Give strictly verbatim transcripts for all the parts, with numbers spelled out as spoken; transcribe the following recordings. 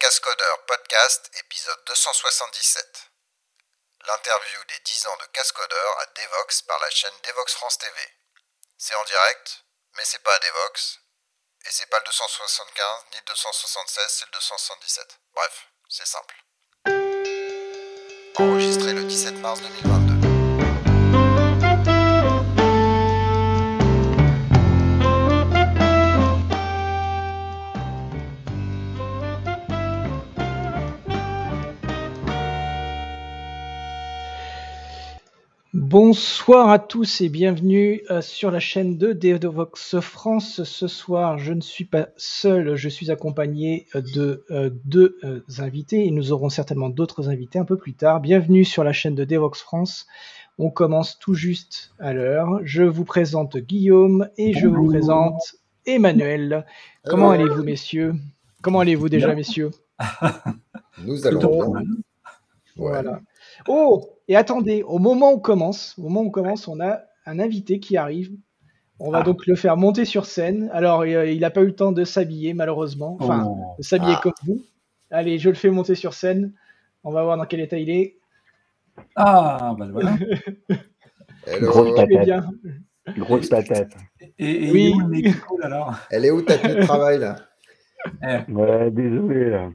Cascodeur Podcast, épisode deux cent soixante-dix-sept. L'interview des dix ans de Cascodeur à Devox par la chaîne Devox France T V. C'est en direct, mais c'est pas à Devox. Et c'est pas le deux cent soixante-quinze, ni le deux cent soixante-seize, c'est le deux cent soixante-dix-sept. Bref, c'est simple. Enregistré le dix-sept mars deux mille vingt-deux. Bonsoir à tous et bienvenue euh, sur la chaîne de Devox France. Ce soir, je ne suis pas seul, je suis accompagné de euh, deux euh, invités et nous aurons certainement d'autres invités un peu plus tard. Bienvenue sur la chaîne de Devox France. On commence tout juste à l'heure. Je vous présente Guillaume et je vous présente Emmanuel. Comment Hello. allez-vous, messieurs? Comment allez-vous déjà, messieurs? Nous allons bien. Voilà. Ouais. Oh, et attendez, au moment où on commence, au moment où on commence, on a un invité qui arrive. On va ah. donc le faire monter sur scène. Alors, il n'a pas eu le temps de s'habiller, malheureusement. Enfin, oh. de s'habiller ah. comme vous. Allez, je le fais monter sur scène. On va voir dans quel état il est. Ah, bah voilà. Grosse patate. Bien. Grosse patate. Et, et oui. où est cool, alors Elle est où ta tenue de travail, là? eh. Ouais, désolé, là.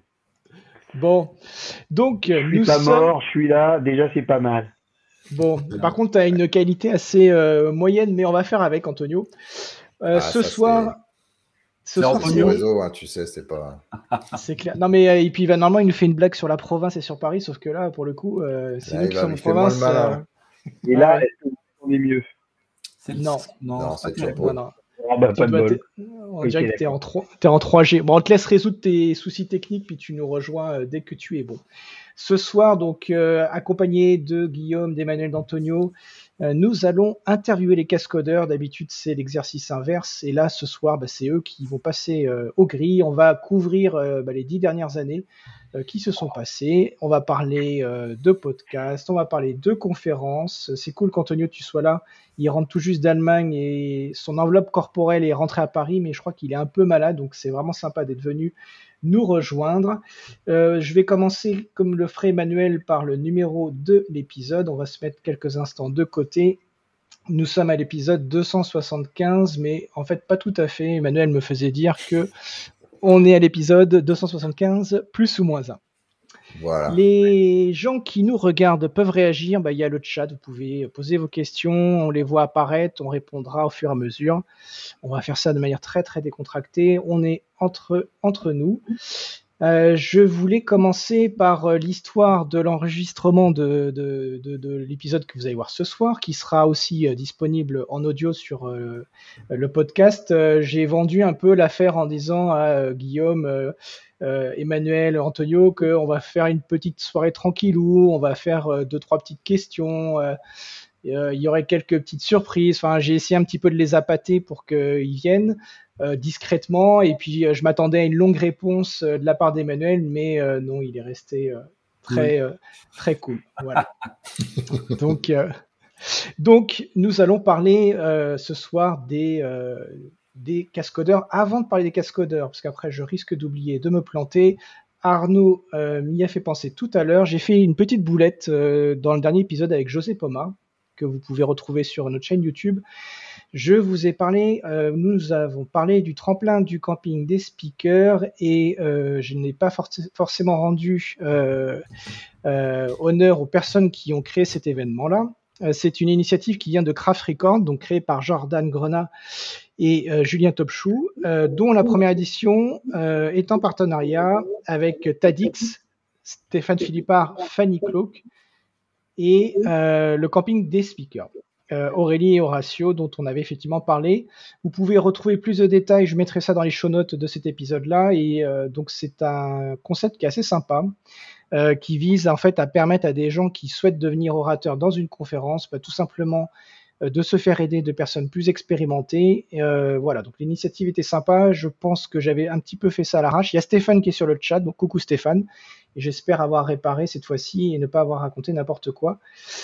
Bon, donc je suis nous pas sommes... mort, je suis là, déjà c'est pas mal. Bon, par contre, tu as une qualité assez euh, moyenne, mais on va faire avec, Antonio. Euh, ah, ce soir... C'est, ce soir, c'est le réseau, hein, tu sais, c'est pas... c'est clair. Non, mais euh, et puis, bah, normalement, il nous fait une blague sur la province et sur Paris, sauf que là, pour le coup, euh, c'est là, nous qui sommes en province. Euh... Et là, est-ce qu'on est mieux? c'est... Non, non, non, c'est okay. non, non. Oh, bah, pas de bol. On dirait que t'es en, trois... t'es en trois G. Bon, on te laisse résoudre tes soucis techniques, puis tu nous rejoins euh, dès que tu es bon. Ce soir, donc, euh, accompagné de Guillaume, d'Emmanuel, d'Antonio, euh, nous allons interviewer les cascodeurs. D'habitude, c'est l'exercice inverse. Et là, ce soir, bah, c'est eux qui vont passer euh, au gris. On va couvrir euh, bah, les dix dernières années euh, qui se sont passées. On va parler euh, de podcasts, on va parler de conférences. C'est cool qu'Antonio, tu sois là. Il rentre tout juste d'Allemagne et son enveloppe corporelle est rentrée à Paris, mais je crois qu'il est un peu malade, donc c'est vraiment sympa d'être venu nous rejoindre. Euh, je vais commencer, comme le ferait Emmanuel, par le numéro de l'épisode. On va se mettre quelques instants de côté. Nous sommes à l'épisode deux cent soixante-quinze, mais en fait pas tout à fait. Emmanuel me faisait dire que on est à l'épisode deux cent soixante-quinze plus ou moins un. Voilà. Les gens qui nous regardent peuvent réagir, bah, il y a le chat, vous pouvez poser vos questions, on les voit apparaître, on répondra au fur et à mesure. On va faire ça de manière très très décontractée, on est entre, entre nous. Euh, je voulais commencer par euh, l'histoire de l'enregistrement de, de, de, de l'épisode que vous allez voir ce soir, qui sera aussi euh, disponible en audio sur euh, le podcast. Euh, j'ai vendu un peu l'affaire en disant à euh, Guillaume, euh, euh, Emmanuel, Antonio, qu'on va faire une petite soirée tranquille où on va faire euh, deux, trois petites questions. Euh, il euh, y aurait quelques petites surprises. Enfin, j'ai essayé un petit peu de les appâter pour qu'ils viennent. Euh, discrètement, et puis euh, je m'attendais à une longue réponse euh, de la part d'Emmanuel, mais euh, non, il est resté euh, très, euh, très cool. Voilà. donc, euh, donc, nous allons parler euh, ce soir des, euh, des cascodeurs. Avant de parler des cascodeurs, parce qu'après je risque d'oublier, de me planter, Arnaud euh, m'y a fait penser tout à l'heure. J'ai fait une petite boulette euh, dans le dernier épisode avec José Poma, que vous pouvez retrouver sur notre chaîne YouTube. Je vous ai parlé, euh, nous avons parlé du tremplin du camping des speakers et euh, je n'ai pas for- forcément rendu euh, euh, honneur aux personnes qui ont créé cet événement-là. Euh, c'est une initiative qui vient de Craft Record, donc créée par Jordan Grenat et euh, Julien Topchou, euh, dont la première édition euh, est en partenariat avec Tadix, Stéphane Philippard, Fanny Cloak et euh, le camping des speakers. Euh, Aurélie et Horatio, dont on avait effectivement parlé. Vous pouvez retrouver plus de détails, je mettrai ça dans les show notes de cet épisode-là, et euh, donc c'est un concept qui est assez sympa, euh, qui vise en fait à permettre à des gens qui souhaitent devenir orateurs dans une conférence, bah, tout simplement euh, de se faire aider de personnes plus expérimentées. Et, euh, voilà, donc l'initiative était sympa, je pense que j'avais un petit peu fait ça à l'arrache. Il y a Stéphane qui est sur le chat, donc coucou Stéphane, et j'espère avoir réparé cette fois-ci et ne pas avoir raconté n'importe quoi.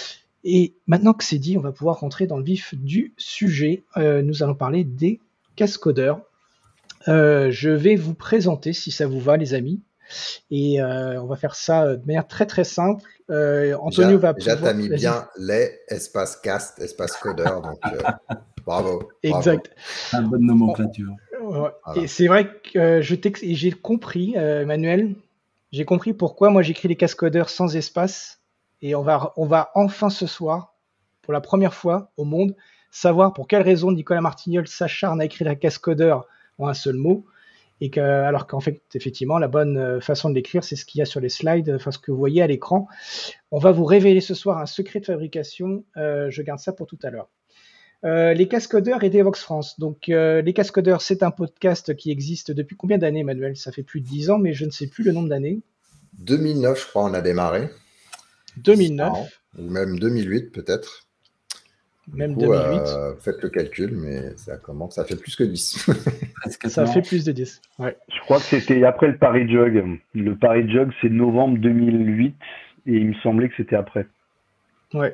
Et maintenant que c'est dit, on va pouvoir rentrer dans le vif du sujet. Euh, nous allons parler des cascodeurs. Euh, je vais vous présenter, si ça vous va, les amis. Et euh, on va faire ça de manière très très simple. Euh, Antonio déjà, va déjà pouvoir... t'as mis bien les espace cast, espace codeur, donc euh, bravo. Exact. Bravo. Une bonne nomenclature. On... Ouais. Voilà. Et c'est vrai que euh, je t'ex... et j'ai compris, euh, Emmanuel, j'ai compris pourquoi moi j'écris les cascodeurs sans espace. Et on va, on va enfin ce soir, pour la première fois au monde, savoir pour quelle raison Nicolas Martignol s'acharne à écrire la cascodeur en un seul mot. Et que, alors qu'en fait, effectivement, la bonne façon de l'écrire, c'est ce qu'il y a sur les slides, enfin ce que vous voyez à l'écran. On va vous révéler ce soir un secret de fabrication. Euh, je garde ça pour tout à l'heure. Euh, les Cascodeurs et Devox France. Donc, euh, les Cascodeurs, c'est un podcast qui existe depuis combien d'années, Manuel? Ça fait plus de dix ans, mais je ne sais plus le nombre d'années. deux mille neuf, je crois, on a démarré. deux mille neuf. Ou même deux mille huit, peut-être. Même coup, deux mille huit. Euh, faites le calcul, mais ça commence, ça fait plus que dix. Ça fait plus de dix. Ouais. Je crois que c'était après le Paris Jog. Le Paris Jog, c'est novembre deux mille huit et il me semblait que c'était après. Ouais.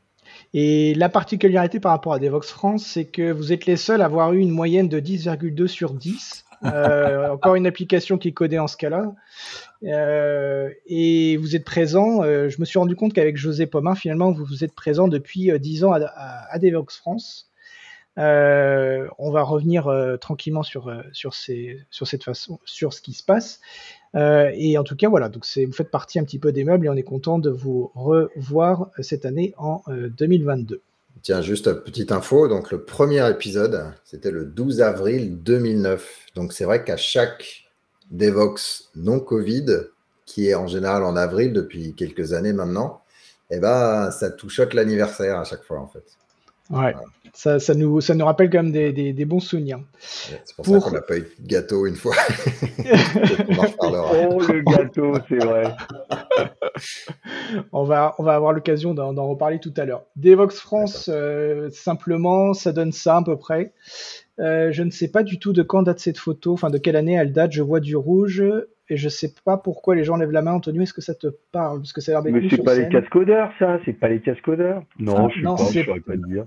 Et la particularité par rapport à Devox France, c'est que vous êtes les seuls à avoir eu une moyenne de dix virgule deux sur dix. Euh, encore une application qui est codée en ce cas-là. Euh, et vous êtes présent, euh, je me suis rendu compte qu'avec José Pomin, finalement, vous, vous êtes présent depuis euh, dix ans à, à, à Devox France. Euh, on va revenir euh, tranquillement sur, euh, sur, ces, sur cette façon, sur ce qui se passe. Euh, et en tout cas, voilà, donc c'est, vous faites partie un petit peu des meubles et on est content de vous revoir cette année en euh, deux mille vingt-deux. Tiens, juste une petite info, donc le premier épisode, c'était le douze avril deux mille neuf. Donc c'est vrai qu'à chaque Devox non-Covid, qui est en général en avril depuis quelques années maintenant, eh ben, ça touchote l'anniversaire à chaque fois en fait. Ouais, voilà. ça, ça, nous, ça nous rappelle quand même des, des, des bons souvenirs. Ouais, c'est pour, pour ça qu'on n'a pas eu de gâteau une fois. On en reparlera. Oh, le gâteau, c'est vrai. on, va, on va avoir l'occasion d'en, d'en reparler tout à l'heure. Devox France, euh, simplement, ça donne ça à peu près. Euh, je ne sais pas du tout de quand date cette photo, enfin de quelle année elle date. Je vois du rouge et je ne sais pas pourquoi les gens lèvent la main. Antonio, est-ce que ça te parle? Parce que ça a l'air d'être. Mais c'est pas les cascodeurs, ça. C'est pas les cascodeurs. Non, ah, je ne sais pas. Je saurais pas te dire.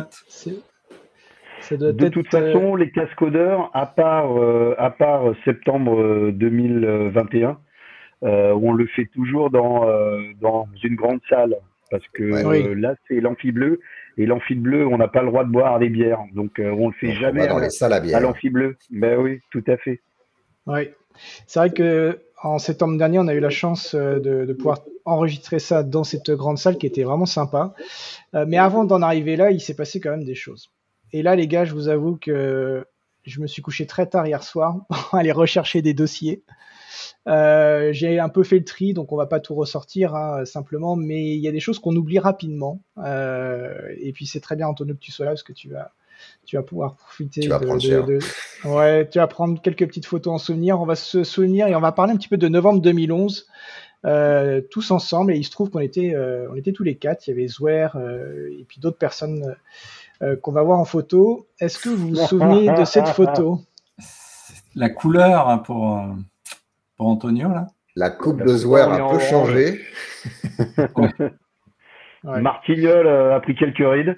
De toute façon, les cascodeurs, à part euh, à part septembre deux mille vingt et un, euh, on le fait toujours dans euh, dans une grande salle parce que ouais, euh, oui. Là c'est l'amphi bleu. Et l'amphi bleu, on n'a pas le droit de boire des bières. Donc, euh, on ne le fait donc jamais dans à, les salles à bière. À l'amphi bleu. Ben oui, tout à fait. Oui. C'est vrai qu'en septembre dernier, on a eu la chance de, de pouvoir enregistrer ça dans cette grande salle qui était vraiment sympa. Euh, mais avant d'en arriver là, il s'est passé quand même des choses. Et là, les gars, je vous avoue que je me suis couché très tard hier soir pour aller rechercher des dossiers. Euh, j'ai un peu fait le tri, donc on va pas tout ressortir hein, simplement, mais il y a des choses qu'on oublie rapidement. Euh, et puis c'est très bien, Antonio, que tu sois là parce que tu vas, tu vas pouvoir profiter. Tu vas de, prendre de, cher. de, ouais, tu vas prendre quelques petites photos en souvenir. On va se souvenir et on va parler un petit peu de novembre deux mille onze, euh, tous ensemble. Et il se trouve qu'on était, euh, on était tous les quatre. Il y avait Zouer euh, et puis d'autres personnes euh, qu'on va voir en photo. Est-ce que vous vous souvenez de cette photo? La couleur pour. Euh... Pour Antonio, là. La coupe de Zouer a peu changé. Ouais. Ouais. Martignol euh, a pris quelques rides.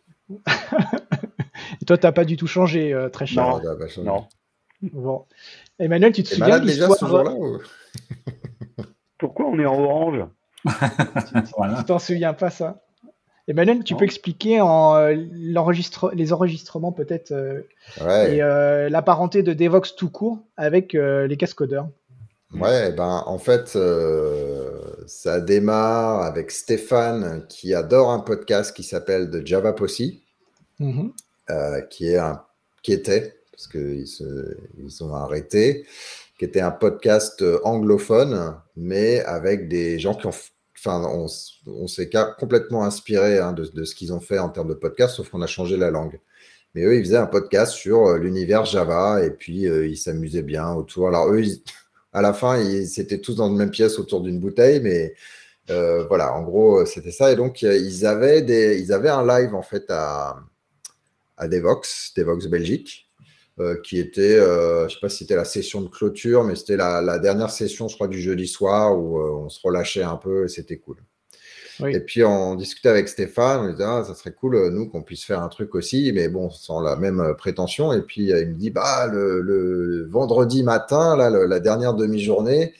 Et toi, tu n'as pas du tout changé, euh, très cher. Non, non, non. Bon. Emmanuel, tu te T'es souviens de l'histoire déjà ce jour-là ou... Pourquoi on est en orange? Tu voilà. t'en souviens pas, ça? Emmanuel, tu non. peux expliquer en, euh, l'enregistre... les enregistrements peut-être euh, ouais. et euh, la parenté de Devox tout court avec euh, les cascodeurs? Ouais, ben en fait, euh, ça démarre avec Stéphane qui adore un podcast qui s'appelle The Java Posse, mm-hmm. euh, qui est un, qui était parce qu'ils se, ils ont arrêté, qui était un podcast anglophone, mais avec des gens qui ont, enfin, on, on s'est complètement inspiré hein, de, de ce qu'ils ont fait en termes de podcast, sauf qu'on a changé la langue. Mais eux, ils faisaient un podcast sur l'univers Java et puis euh, ils s'amusaient bien autour. Alors eux, ils à la fin, ils étaient tous dans la même pièce autour d'une bouteille, mais euh, voilà, en gros, c'était ça. Et donc, ils avaient, des, ils avaient un live, en fait, à, à Devox, Devox Belgique, euh, qui était, euh, je ne sais pas si c'était la session de clôture, mais c'était la, la dernière session, je crois, du jeudi soir, où euh, on se relâchait un peu et c'était cool. Oui. Et puis, on discutait avec Stéphane, on disait, ah, ça serait cool, nous, qu'on puisse faire un truc aussi, mais bon, sans la même prétention. Et puis, il me dit, bah, le, le vendredi matin, là, le, la dernière demi-journée,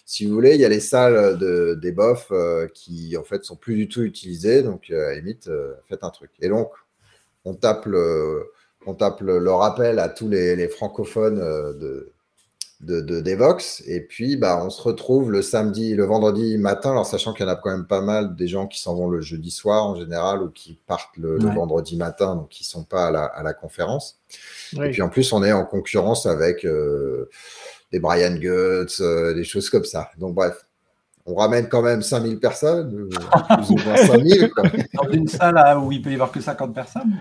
si vous voulez, il y a les salles de, des bofs euh, qui, en fait, sont plus du tout utilisées. Donc, euh, à la limite, euh, faites un truc. Et donc, on tape le, on tape le, le rappel à tous les, les francophones euh, de, de, de Devox. Et puis, bah, on se retrouve le samedi, le vendredi matin, alors sachant qu'il y en a quand même pas mal des gens qui s'en vont le jeudi soir en général ou qui partent le, ouais. le vendredi matin, donc qui ne sont pas à la, à la conférence. Oui. Et puis, en plus, on est en concurrence avec euh, des Brian Goetz, euh, des choses comme ça. Donc, bref. On ramène quand même cinq mille personnes, plus ou moins cinq mille. Quoi. Dans une salle là, où il peut y avoir que cinquante personnes.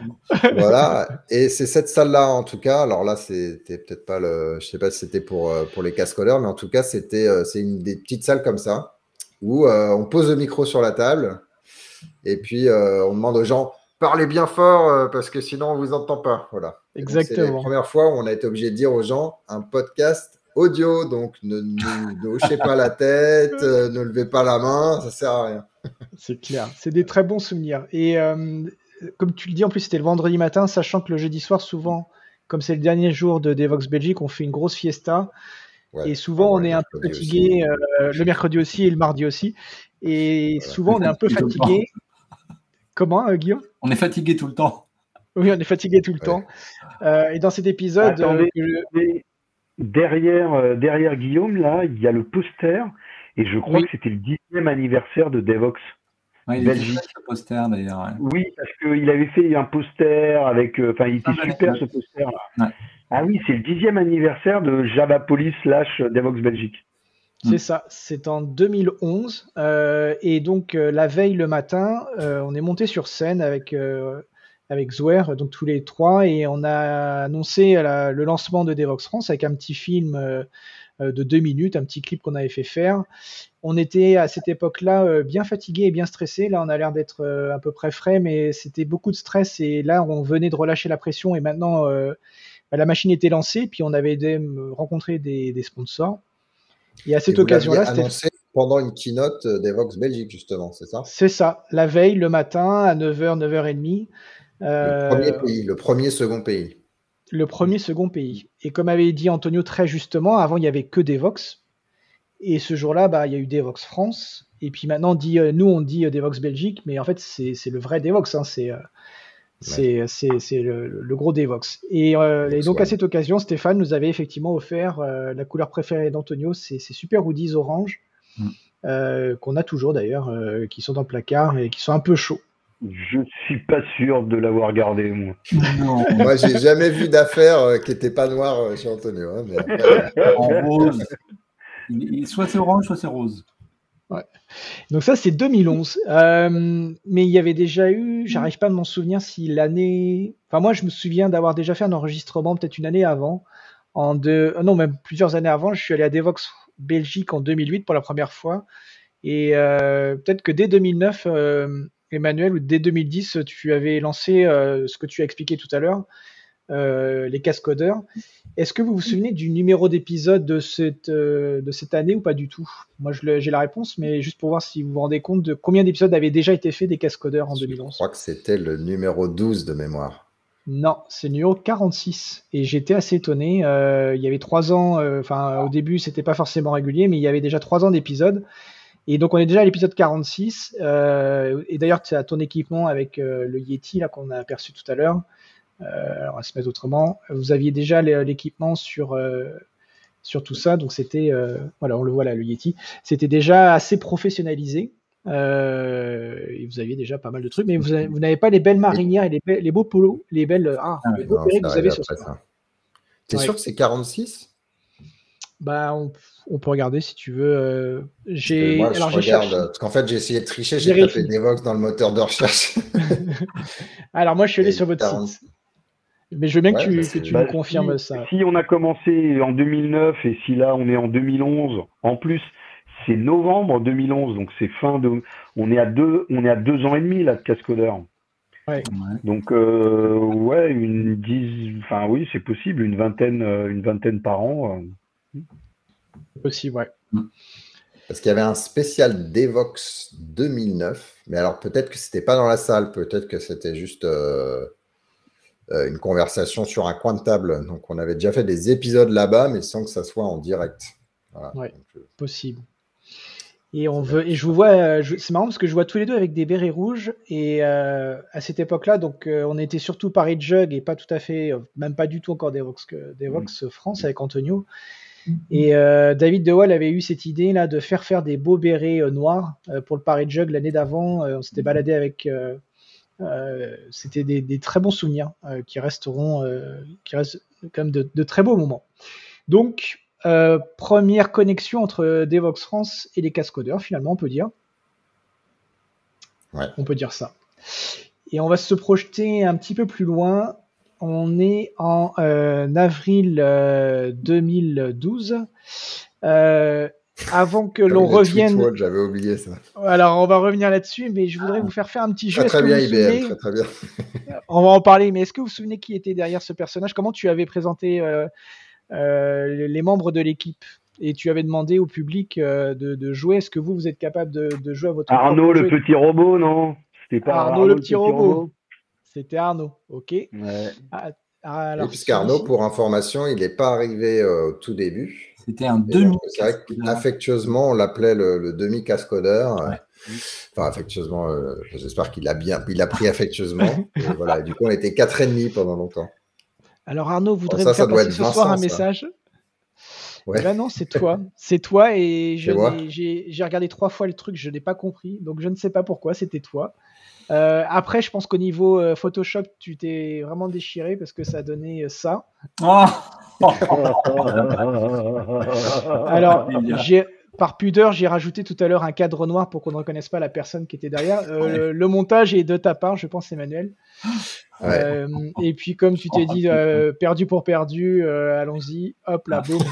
Voilà, et c'est cette salle-là en tout cas. Alors là, c'était peut-être pas le. Je sais pas si c'était pour, pour les cascodeurs, mais en tout cas, c'était c'est une des petites salles comme ça où euh, on pose le micro sur la table et puis euh, on demande aux gens parlez bien fort euh, parce que sinon on vous entend pas. Voilà. Exactement. C'est la première fois où on a été obligé de dire aux gens un podcast audio, donc ne, ne, ne hochez pas la tête, euh, ne levez pas la main, ça sert à rien. C'est clair, c'est des très bons souvenirs. Et euh, comme tu le dis, en plus c'était le vendredi matin, sachant que le jeudi soir, souvent, comme c'est le dernier jour de Devox Belgique, on fait une grosse fiesta. Ouais, et souvent, ouais, on est un peu fatigué, euh, le mercredi aussi et le mardi aussi. Et voilà. Souvent, on est un peu fatigué. Comment, euh, Guillaume ? On est fatigué tout le temps. Oui, on est fatigué tout le ouais. temps. Euh, et dans cet épisode... Attendez, euh, que... Derrière, euh, derrière Guillaume, là, il y a le poster, et je crois oui. que c'était le dixième anniversaire de Devox. Ouais, il Belgique. Était le poster d'ailleurs. Ouais. Oui, parce qu'il avait fait un poster avec. Enfin, euh, il était ah, super ce poster là. Ouais. Ah oui, c'est le dixième anniversaire de Javapolis slash Devox Belgique. C'est mmh. ça, c'est en deux mille onze. Euh, et donc, euh, la veille le matin, euh, on est monté sur scène avec. Euh, avec Zouer, donc tous les trois, et on a annoncé la, le lancement de Devox France avec un petit film euh, de deux minutes, un petit clip qu'on avait fait faire. On était à cette époque-là euh, bien fatigué et bien stressé. Là, on a l'air d'être euh, à peu près frais, mais c'était beaucoup de stress, et là, on venait de relâcher la pression, et maintenant, euh, bah, la machine était lancée, puis on avait des, rencontré des, des sponsors. Et à cette et occasion-là, c'était annoncé pendant une keynote Devox Belgique, justement, c'est ça ? C'est ça, la veille, le matin, à neuf heures, neuf heures trente. Le premier pays, le premier second pays. Le premier second pays. Et comme avait dit Antonio très justement, avant il n'y avait que Devox. Et ce jour-là, bah, il y a eu Devox France. Et puis maintenant, on dit, nous on dit Devox Belgique, mais en fait c'est, c'est le vrai Devox. Hein, c'est, c'est, ouais. c'est, c'est le, le gros Devox. Et, euh, et donc ouais. à cette occasion, Stéphane nous avait effectivement offert euh, la couleur préférée d'Antonio, c'est ces super hoodies orange, mm. euh, qu'on a toujours d'ailleurs, euh, qui sont dans le placard et qui sont un peu chauds. Je suis pas sûr de l'avoir gardé, moi. Non. Moi, j'ai jamais vu d'affaire euh, qui n'était pas noire euh, chez Antonio. Hein, mais après... En rose. Soit c'est orange, soit c'est rose. Ouais. Donc ça, c'est deux mille onze. Euh, mais il y avait déjà eu, j'arrive pas à m'en souvenir si l'année... Enfin, moi, je me souviens d'avoir déjà fait un enregistrement peut-être une année avant. En deux... Non, même plusieurs années avant. Je suis allé à Devox Belgique en deux mille huit pour la première fois. Et euh, peut-être que dès deux mille neuf... Euh... Emmanuel, ou dès deux mille dix, tu avais lancé euh, ce que tu as expliqué tout à l'heure, euh, les cascodeurs. Est-ce que vous vous souvenez du numéro d'épisode de cette, euh, de cette année ou pas du tout ? Moi, je le, j'ai la réponse, mais juste pour voir si vous vous rendez compte de combien d'épisodes avaient déjà été faits des cascodeurs en deux mille onze. Je crois que c'était le numéro douze de mémoire. Non, c'est le numéro quarante-six. Et j'étais assez étonné. Euh, il y avait trois ans, enfin, euh, au début, c'était pas forcément régulier, mais il y avait déjà trois ans d'épisodes. Et donc on est déjà à l'épisode quarante-six, euh, et d'ailleurs tu as ton équipement avec euh, le Yeti là qu'on a aperçu tout à l'heure. Euh, on va se mettre autrement. Vous aviez déjà l'équipement sur euh, sur tout ça, donc c'était euh, voilà, on le voit là, le Yeti. C'était déjà assez professionnalisé. Euh, et vous aviez déjà pas mal de trucs, mais vous, avez, vous n'avez pas les belles marinières et les, be- les beaux polos, les belles ah, ah les beaux non, que vous avez sur ça. ça. T'es ouais. sûr que c'est quarante-six ? Bah, on, on peut regarder si tu veux. Euh, j'ai. Moi, Alors, je j'ai regarde. Cherché... Parce qu'en fait, j'ai essayé de tricher. J'ai tapé Devox dans le moteur de recherche. Alors, moi, je suis allé sur votre quarante... site. Mais je veux bien ouais, que tu, que tu bah, nous confirmes si, ça. Si on a commencé en deux mille neuf et si là on est en deux mille onze, en plus c'est novembre deux mille onze, donc c'est fin de. On est à deux, on est à deux ans et demi là de cascodeur. Ouais. Donc euh, ouais, une dix, enfin oui, c'est possible, une vingtaine, une vingtaine par an. Euh. Possible, ouais. Parce qu'il y avait un spécial Devox deux mille neuf, mais alors peut-être que c'était pas dans la salle, peut-être que c'était juste euh, euh, une conversation sur un coin de table. Donc on avait déjà fait des épisodes là-bas, mais sans que ça soit en direct. Voilà. Ouais, Donc, euh... possible. Et on veut, et je vous vois, je, c'est marrant parce que je vois tous les deux avec des bérets rouges. Et euh, à cette époque-là, donc euh, on était surtout Paris Jug et pas tout à fait, euh, même pas du tout encore Devox, Devox France avec Antonio. Et euh, David De Waal avait eu cette idée là de faire faire des beaux bérets euh, noirs euh, pour le Paris Jug l'année d'avant. Euh, on s'était baladé avec, euh, euh, c'était des, des très bons souvenirs euh, qui resteront, euh, qui restent quand même de, de très beaux moments. Donc Euh, première connexion entre Devox France et les cascodeurs, finalement, on peut dire. Ouais. On peut dire ça. Et on va se projeter un petit peu plus loin. On est en euh, avril euh, deux mille douze. Euh, avant que l'on revienne. World, j'avais oublié ça. Alors, on va revenir là-dessus, mais je voudrais vous faire faire un petit jeu. Très, très bien, I B M. Souvenez... Très, très bien. On va en parler, mais est-ce que vous vous souvenez qui était derrière ce personnage? Comment tu avais présenté euh, Euh, les membres de l'équipe et tu avais demandé au public euh, de, de jouer. Est-ce que vous, vous êtes capable de, de jouer à votre Arnaud, le jeu? petit robot, non? C'était pas Arnaud, Arnaud le, petit, le petit robot. robot. C'était Arnaud, ok. Ouais. Ah, alors, oui, puisqu'Arnaud, pour information, il n'est pas arrivé euh, au tout début. C'était un demi. C'est vrai qu'affectueusement, on l'appelait le, le demi-cascodeur. Ouais. Enfin, affectueusement, euh, j'espère qu'il a bien, il a pris affectueusement. Et voilà, du coup, on était quatre et demi pendant longtemps. Alors Arnaud voudrait bon, ça, me faire passer ce Vincent, soir un ça. message. Ouais. Eh ben non, c'est toi. C'est toi et je j'ai, j'ai regardé trois fois le truc, je n'ai pas compris. Donc je ne sais pas pourquoi, c'était toi. Euh, après, je pense qu'au niveau euh, Photoshop, tu t'es vraiment déchiré parce que ça a donné euh, ça. Oh Alors, j'ai, par pudeur, j'ai rajouté tout à l'heure un cadre noir pour qu'on ne reconnaisse pas la personne qui était derrière. Euh, ouais. le, le montage est de ta part, je pense, Emmanuel. Ouais. Euh, et puis comme tu t'es dit euh, perdu pour perdu, euh, allons-y, hop là, boum.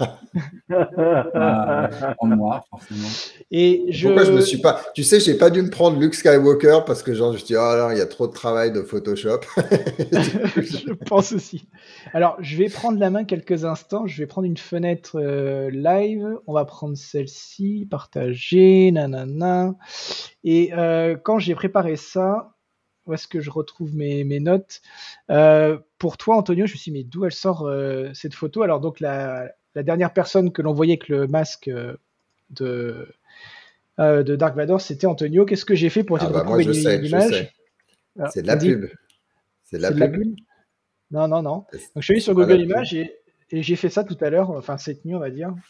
Ah, en noir, forcément. Et je... Pourquoi je me suis pas, tu sais, j'ai pas dû me prendre Luke Skywalker parce que genre je me suis dit oh là il y a trop de travail de Photoshop. Je pense aussi. Alors je vais prendre la main quelques instants, je vais prendre une fenêtre euh, live, on va prendre celle-ci, partager, nanana. Et euh, quand j'ai préparé ça. Où est-ce que je retrouve mes, mes notes euh, pour toi, Antonio, je me suis dit, mais d'où elle sort euh, cette photo? Alors, donc, la, la dernière personne que l'on voyait avec le masque euh, de, euh, de Dark Vador, c'était Antonio. Qu'est-ce que j'ai fait pour essayer ah bah de retrouver moi, je sais, l'image? je sais. Alors, c'est de la pub. C'est de la, pub. la pub Non, non, non. Donc, je suis allé sur Google Images et, et j'ai fait ça tout à l'heure, enfin, cette nuit, on va dire.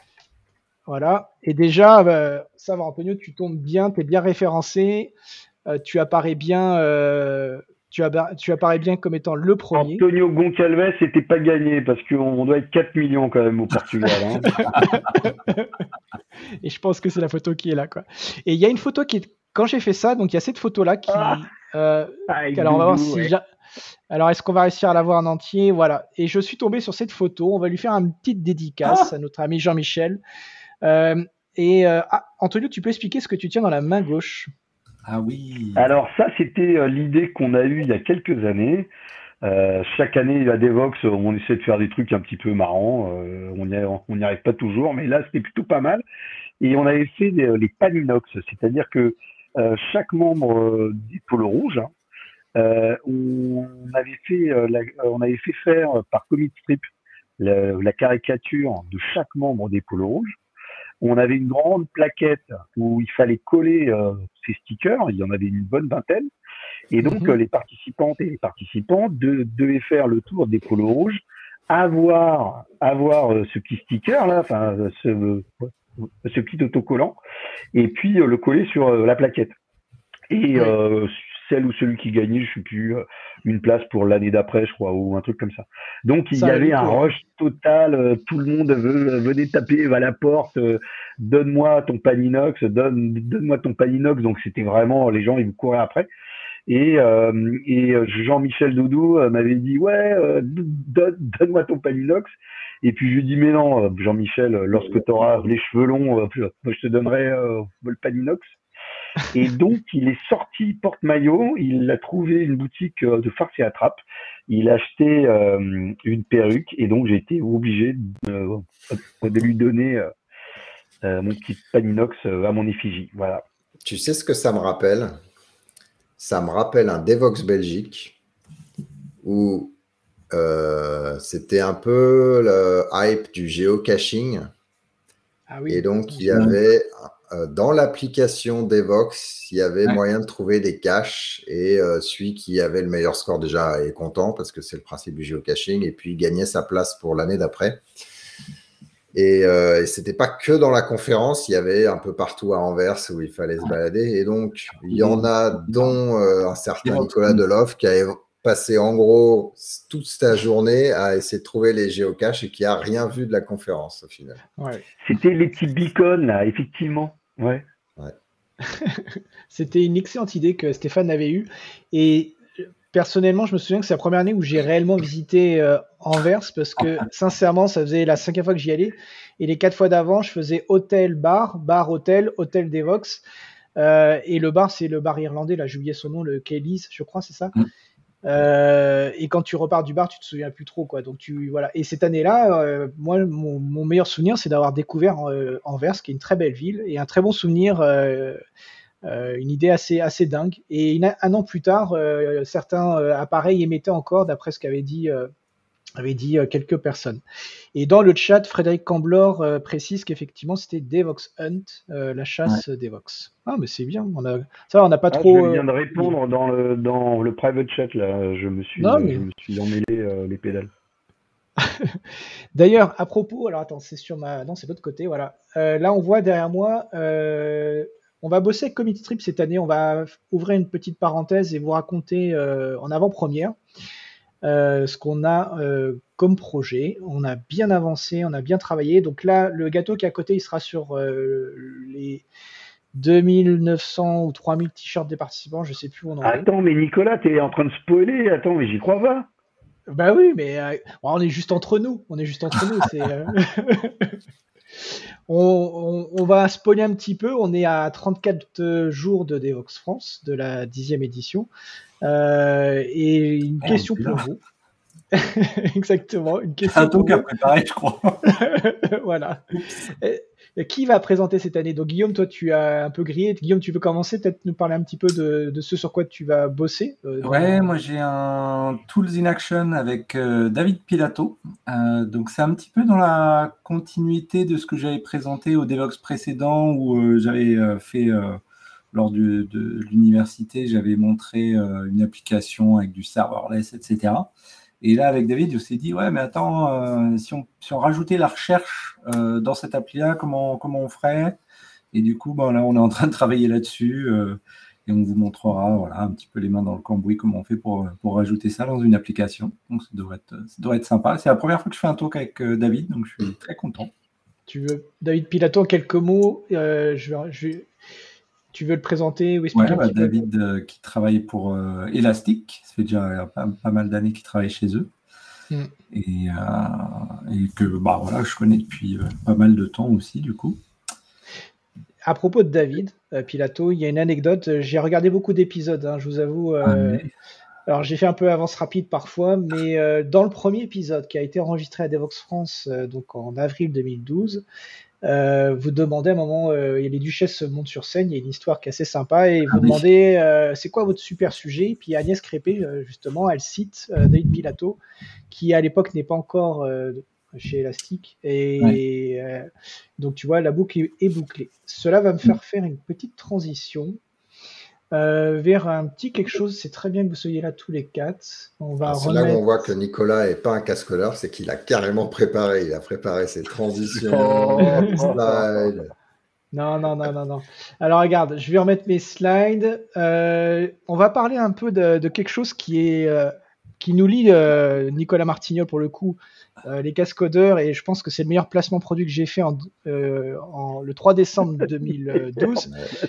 Voilà. Et déjà, bah, ça va, Antonio, tu tombes bien, tu es bien référencé. Euh, tu apparais bien, euh, tu, ab- tu apparais bien comme étant le premier. Antonio Goncalves, c'était pas gagné parce qu'on doit être quatre millions quand même au Portugal. Hein. Et je pense que c'est la photo qui est là, quoi. Et il y a une photo qui est, quand j'ai fait ça, donc il y a cette photo-là qui. Ah, euh, alors on va voir si. Ouais. J'a... Alors est-ce qu'on va réussir à la voir en entier? Voilà. Et je suis tombé sur cette photo. On va lui faire une petite dédicace ah. à notre ami Jean-Michel. Euh, et euh, ah, Antonio, tu peux expliquer ce que tu tiens dans la main gauche? Ah oui. Alors ça, c'était euh, l'idée qu'on a eue il y a quelques années. Euh, chaque année à Devox, on essaie de faire des trucs un petit peu marrants. Euh, on n'y arrive pas toujours, mais là, c'était plutôt pas mal. Et on avait fait des, les paninox, c'est-à-dire que euh, chaque membre euh, du polo rouge, hein, euh, on, avait fait, euh, la, on avait fait faire par comic strip la, la caricature de chaque membre des polos rouges. On avait une grande plaquette où il fallait coller euh, ces stickers. Il y en avait une bonne vingtaine. Et donc, mmh. euh, les participantes et les participants de, devaient faire le tour des polos rouges, avoir, avoir euh, ce petit sticker-là, enfin, ce, euh, ce petit autocollant, et puis euh, le coller sur euh, la plaquette. Et euh, celle ou celui qui gagnait, je sais plus, euh, une place pour l'année d'après, je crois, ou un truc comme ça. Donc, il ça y avait un cool. rush total. Euh, tout le monde veut, venait taper à la porte. Euh, donne-moi ton paninox, donne, donne-moi ton paninox. Donc, c'était vraiment, les gens, ils vous couraient après. Et, euh, et Jean-Michel Doudou m'avait dit, ouais, euh, donne, donne-moi ton paninox. Et puis, je lui dis, mais non, Jean-Michel, lorsque tu auras les cheveux longs, je te donnerai euh, le paninox. Et donc, il est sorti porte-maillot, il a trouvé une boutique de farce et attrape, il a acheté euh, une perruque, et donc j'ai été obligé de, de lui donner euh, euh, mon petit paninox à mon effigie. Voilà. Tu sais ce que ça me rappelle? Ça me rappelle un Devox Belgique où euh, c'était un peu le hype du géocaching. Ah oui. Et donc, il y avait euh, dans l'application Devox, il y avait Ouais. moyen de trouver des caches et euh, celui qui avait le meilleur score déjà est content parce que c'est le principe du géocaching et puis gagnait sa place pour l'année d'après. Et, euh, et c'était pas que dans la conférence, il y avait un peu partout à Anvers où il fallait se balader. Et donc, il y en a dont euh, un certain Nicolas Deloff qui a passé en gros toute sa journée à essayer de trouver les géocaches et qui a rien vu de la conférence au final. Ouais. C'était les petits beacons, là, effectivement. Ouais. Ouais. C'était une excellente idée que Stéphane avait eue. Et personnellement, je me souviens que c'est la première année où j'ai réellement visité euh, Anvers parce que sincèrement, ça faisait la cinquième fois que j'y allais. Et les quatre fois d'avant, je faisais hôtel, bar, bar, hôtel, hôtel Devox. Euh, et le bar, c'est le bar irlandais, là, j'ai oublié son nom, le Kelly's, je crois, c'est ça. Mm. Euh, et quand tu repars du bar, tu te souviens plus trop, quoi. Donc tu voilà. Et cette année-là, euh, moi, mon, mon meilleur souvenir, c'est d'avoir découvert euh, Anvers, qui est une très belle ville et un très bon souvenir. Euh, Euh, une idée assez, assez dingue. Et une, un an plus tard, euh, certains euh, appareils émettaient encore, d'après ce qu'avaient dit, euh, avaient dit euh, quelques personnes. Et dans le chat, Frédéric Camblor euh, précise qu'effectivement, c'était Devox Hunt, euh, la chasse ouais. Devox. Ah, mais c'est bien. On a, ça, on n'a pas ah, trop. Je viens de répondre euh, dans, le, dans le private chat, là. Je me suis, non, mais... je me suis emmêlé euh, les pédales. D'ailleurs, à propos, alors attends, c'est sur ma. Non, c'est de l'autre côté, voilà. Euh, là, on voit derrière moi. Euh, On va bosser avec Comedy Trip cette année. On va ouvrir une petite parenthèse et vous raconter euh, en avant-première euh, ce qu'on a euh, comme projet. On a bien avancé, on a bien travaillé. Donc là, le gâteau qui est à côté, il sera sur euh, les deux mille neuf cents ou trois mille t-shirts des participants. Je sais plus où on en est. Attends, mais Nicolas, t'es en train de spoiler. Attends, mais j'y crois pas. Bah oui, mais euh, on est juste entre nous. On est juste entre nous. C'est. Euh... On, on, on va spoiler un petit peu. On est à trente-quatre jours de Devox France, de la dixième édition. Euh, et une oh, question pour vous. Exactement. Une question un tour qu'à préparer, je crois. Voilà. Et, et qui va présenter cette année? Donc, Guillaume, toi, tu as un peu grillé. Guillaume, tu veux commencer? Peut-être nous parler un petit peu de, de ce sur quoi tu vas bosser euh, Ouais, dans... moi, j'ai un Tools in Action avec euh, David Pilato. Euh, donc, c'est un petit peu dans la continuité de ce que j'avais présenté au Devox précédent où euh, j'avais euh, fait, euh, lors du, de l'université, j'avais montré euh, une application avec du serverless, et cetera. Et là, avec David, on s'est dit, ouais, mais attends, euh, si, on, si on rajoutait la recherche euh, dans cette appli-là, comment, comment on ferait? Et du coup, ben, là, on est en train de travailler là-dessus euh, et on vous montrera voilà, un petit peu les mains dans le cambouis, comment on fait pour, pour rajouter ça dans une application. Donc, ça devrait être, ça devrait être sympa. C'est la première fois que je fais un talk avec euh, David, donc je suis très content. Tu veux, David Pilato, en quelques mots, euh, je vais... Je vais... Tu veux le présenter ou expliquer ouais, un bah, petit David peu euh, qui travaille pour euh, Elastic, ça fait déjà pas, pas mal d'années qu'il travaille chez eux. Mm. Et, euh, et que bah, voilà, je connais depuis euh, pas mal de temps aussi, du coup. À propos de David euh, Pilato, il y a une anecdote. J'ai regardé beaucoup d'épisodes, hein, je vous avoue. Euh, ah, mais... Alors, j'ai fait un peu avance rapide parfois, mais euh, dans le premier épisode qui a été enregistré à Devox France, euh, donc en avril deux mille douze, Euh, vous demandez à un moment, euh, les duchesses montent sur scène, il y a une histoire qui est assez sympa, et vous ah, demandez euh, c'est quoi votre super sujet, puis Agnès Crépé, euh, justement, elle cite euh, David Pilato, qui à l'époque n'est pas encore euh, chez Elastic, et ouais. euh, donc tu vois, la boucle est, est bouclée. Cela va me faire faire une petite transition Euh, vers un petit quelque chose. C'est très bien que vous soyez là tous les quatre. On va c'est remettre... là où on voit que Nicolas n'est pas un cascoleur, c'est qu'il a carrément préparé. Il a préparé ses transitions, ses slides. Non, non, non, non, non. Alors regarde, je vais remettre mes slides. Euh, on va parler un peu de, de quelque chose qui est euh, qui nous lie, euh, Nicolas Martignol pour le coup, euh, les cascodeurs, et je pense que c'est le meilleur placement produit que j'ai fait en, euh, en le trois décembre deux mille douze.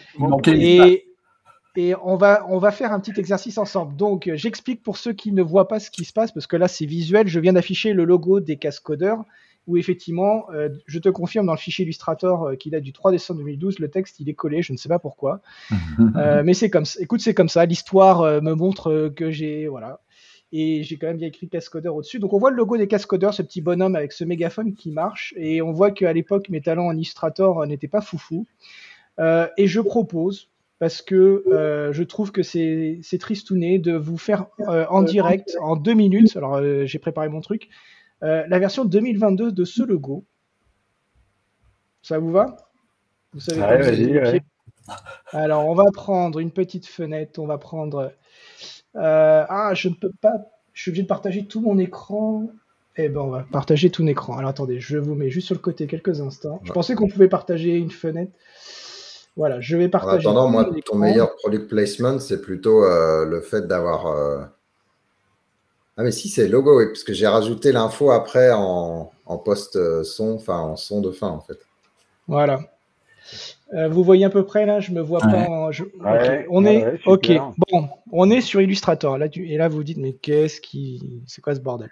et Et on va, on va faire un petit exercice ensemble. Donc, j'explique pour ceux qui ne voient pas ce qui se passe, parce que là, c'est visuel. Je viens d'afficher le logo des cascodeurs, où effectivement, euh, je te confirme, dans le fichier Illustrator euh, qui date du trois décembre deux mille douze, le texte, il est collé, je ne sais pas pourquoi. euh, mais c'est comme ça. Écoute, c'est comme ça. L'histoire euh, me montre euh, que j'ai... Voilà. Et j'ai quand même bien écrit cascodeur au-dessus. Donc, on voit le logo des cascodeurs, ce petit bonhomme avec ce mégaphone qui marche. Et on voit qu'à l'époque, mes talents en Illustrator euh, n'étaient pas foufou. Euh, et je propose... parce que euh, je trouve que c'est, c'est tristouné de vous faire euh, en direct, en deux minutes, alors euh, j'ai préparé mon truc, euh, la version deux mille vingt-deux de ce logo. Ça vous va ? Vous savez Ouais, quand vous vas-y, avez les ouais. pieds. Alors, on va prendre une petite fenêtre. On va prendre. euh, Ah, je ne peux pas. Je suis obligé de partager tout mon écran. Eh ben, on va partager tout mon écran. Alors, attendez, je vous mets juste sur le côté quelques instants. Je Ouais. pensais qu'on pouvait partager une fenêtre. Voilà, je vais En partager attendant, tout moi, mon ton écran. meilleur product placement, c'est plutôt euh, le fait d'avoir. euh, Ah, mais si, c'est logo, oui, parce que j'ai rajouté l'info après en, en post-son, enfin en son de fin, en fait. Voilà. Euh, vous voyez à peu près là, je me vois Ouais. pas. En... je- Ouais, ok, on ouais, est. ouais, Ok, super. bon, on est sur Illustrator. Là, tu... Et là, vous vous dites, mais qu'est-ce qui, c'est quoi ce bordel?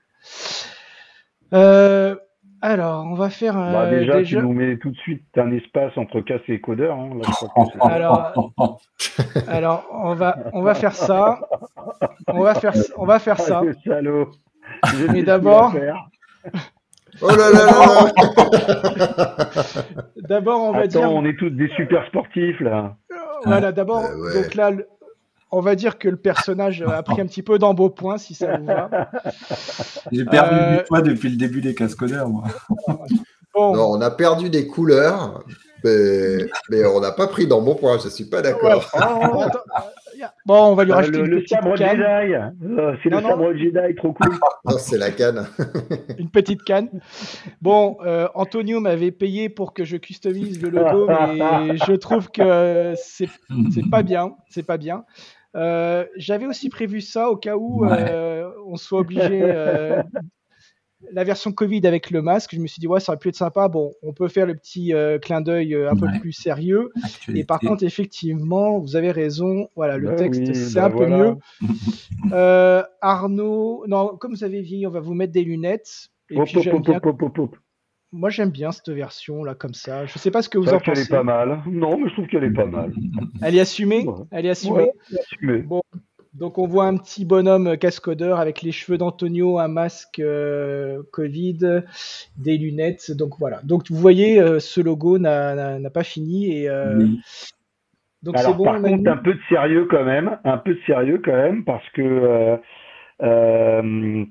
Euh, Alors, on va faire Bah, euh, déjà, déjà. tu nous mets tout de suite un espace entre casse et codeur. Hein. Là, je crois que c'est ça. Alors, alors, on va, on va faire ça. On va faire, on va faire Ah, ça. le salaud. Je sais ce Mais qu'il d'abord, va faire. Oh là là là là d'abord, on va Attends, dire, on est tous des super sportifs, là. voilà, d'abord, Euh, ouais. donc là, le- on va dire que le personnage a pris un petit peu d'embonpoint, si ça vous va. J'ai perdu Euh, du poids depuis le début des cascodeurs, moi. Bon, Non, on a perdu des couleurs, mais, mais on n'a pas pris dans bon point, je ne suis pas d'accord. Oh, attends, euh, bon, on va lui euh, rajouter le, une le petite sabre canne. Jedi. Euh, c'est Non, le non. sabre Jedi, trop cool. Non, c'est la canne. Une petite canne. Bon, euh, Antonio m'avait payé pour que je customise le logo, mais je trouve que c'est c'est pas bien, c'est pas bien. Euh, J'avais aussi prévu ça au cas où Ouais. euh, on soit obligé. euh, la version Covid avec le masque, je me suis dit ouais, ça aurait pu être sympa. Bon, on peut faire le petit euh, clin d'œil euh, un peu Ouais. plus sérieux. Et par Actualité. contre, effectivement, vous avez raison. Voilà, le Bah texte oui, c'est bah un peu voilà. mieux. Euh, Arnaud, non, comme vous avez vieilli, on va vous mettre des lunettes. Et Hop, puis hop, j'aime hop, bien. hop, hop, hop, hop. Moi, j'aime bien cette version là, comme ça. Je sais pas ce que vous C'est en vrai qu'elle est pensez. pas mal. Non, mais je trouve qu'elle est pas mal. Elle est assumée. Ouais. Elle est assumée. Ouais, assumé. Bon, donc on voit un petit bonhomme cascodeur avec les cheveux d'Antonio, un masque euh, Covid, des lunettes. Donc voilà. Donc vous voyez, euh, ce logo n'a n'a- n'a pas fini et euh, Oui. donc c'est Alors, bon. par contre, Manu un peu de sérieux quand même. Un peu de sérieux quand même, parce que euh, euh,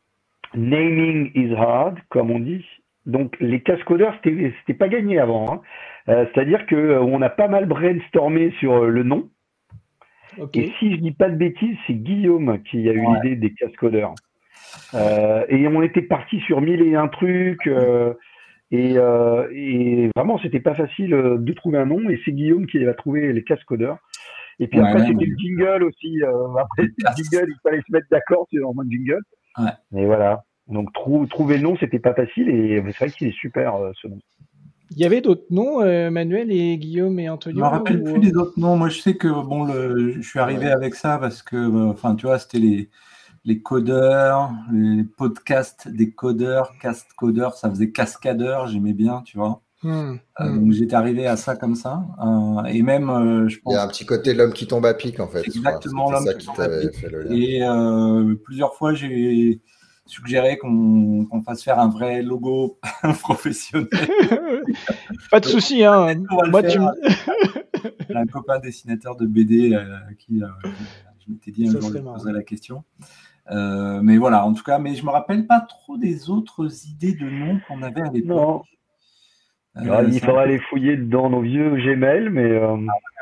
naming is hard, comme on dit. Donc, les cascodeurs, c'était c'était pas gagné avant. Hein. Euh, C'est-à-dire que euh, on a pas mal brainstormé sur euh, le nom. Ok. Et si je dis pas de bêtises, c'est Guillaume qui a eu Ouais. l'idée des cascodeurs. Euh, et on était parti sur mille et un trucs. Euh, et, euh, et vraiment, c'était pas facile euh, de trouver un nom. Et c'est Guillaume qui a trouvé les cascodeurs. Et puis Ouais, après, ouais, c'était ouais. le jingle aussi. Euh, après, Le casse. le jingle, il fallait se mettre d'accord sur un jingle. Ouais. Et voilà. Donc, trou- trouver le nom, c'était pas facile. Et c'est vrai qu'il est super, euh, ce nom. Il y avait d'autres noms, euh, Manuel et Guillaume et Je Antonio me rappelle ou... plus des autres noms. Moi, je sais que bon, le, je suis arrivé Ouais. avec ça parce que, euh, enfin, tu vois, c'était les, les codeurs, les podcasts des codeurs, cast codeurs, ça faisait cascadeur, j'aimais bien, tu vois. Hmm, Euh, hmm. donc j'étais arrivé à ça comme ça. Euh, et même, euh, je Il y pense, a un petit côté l'homme qui tombe à pic, en fait. Je crois. exactement C'était l'homme ça qui qui tombe à t'avait pic. fait le lien. Et euh, plusieurs fois, j'ai suggéré qu'on qu'on fasse faire un vrai logo professionnel. Pas de souci, hein. On va le Moi, faire. tu me... J'ai un copain dessinateur de B D euh, qui, euh, je m'étais dit un Ça jour, je serait lui marrant. poserai la question. Euh, mais voilà, en tout cas, mais je me rappelle pas trop des autres idées de noms qu'on avait à l'époque. Non. Euh, Alors, il c'est un faudra peu- aller fouiller dans nos vieux Gmail, mais euh,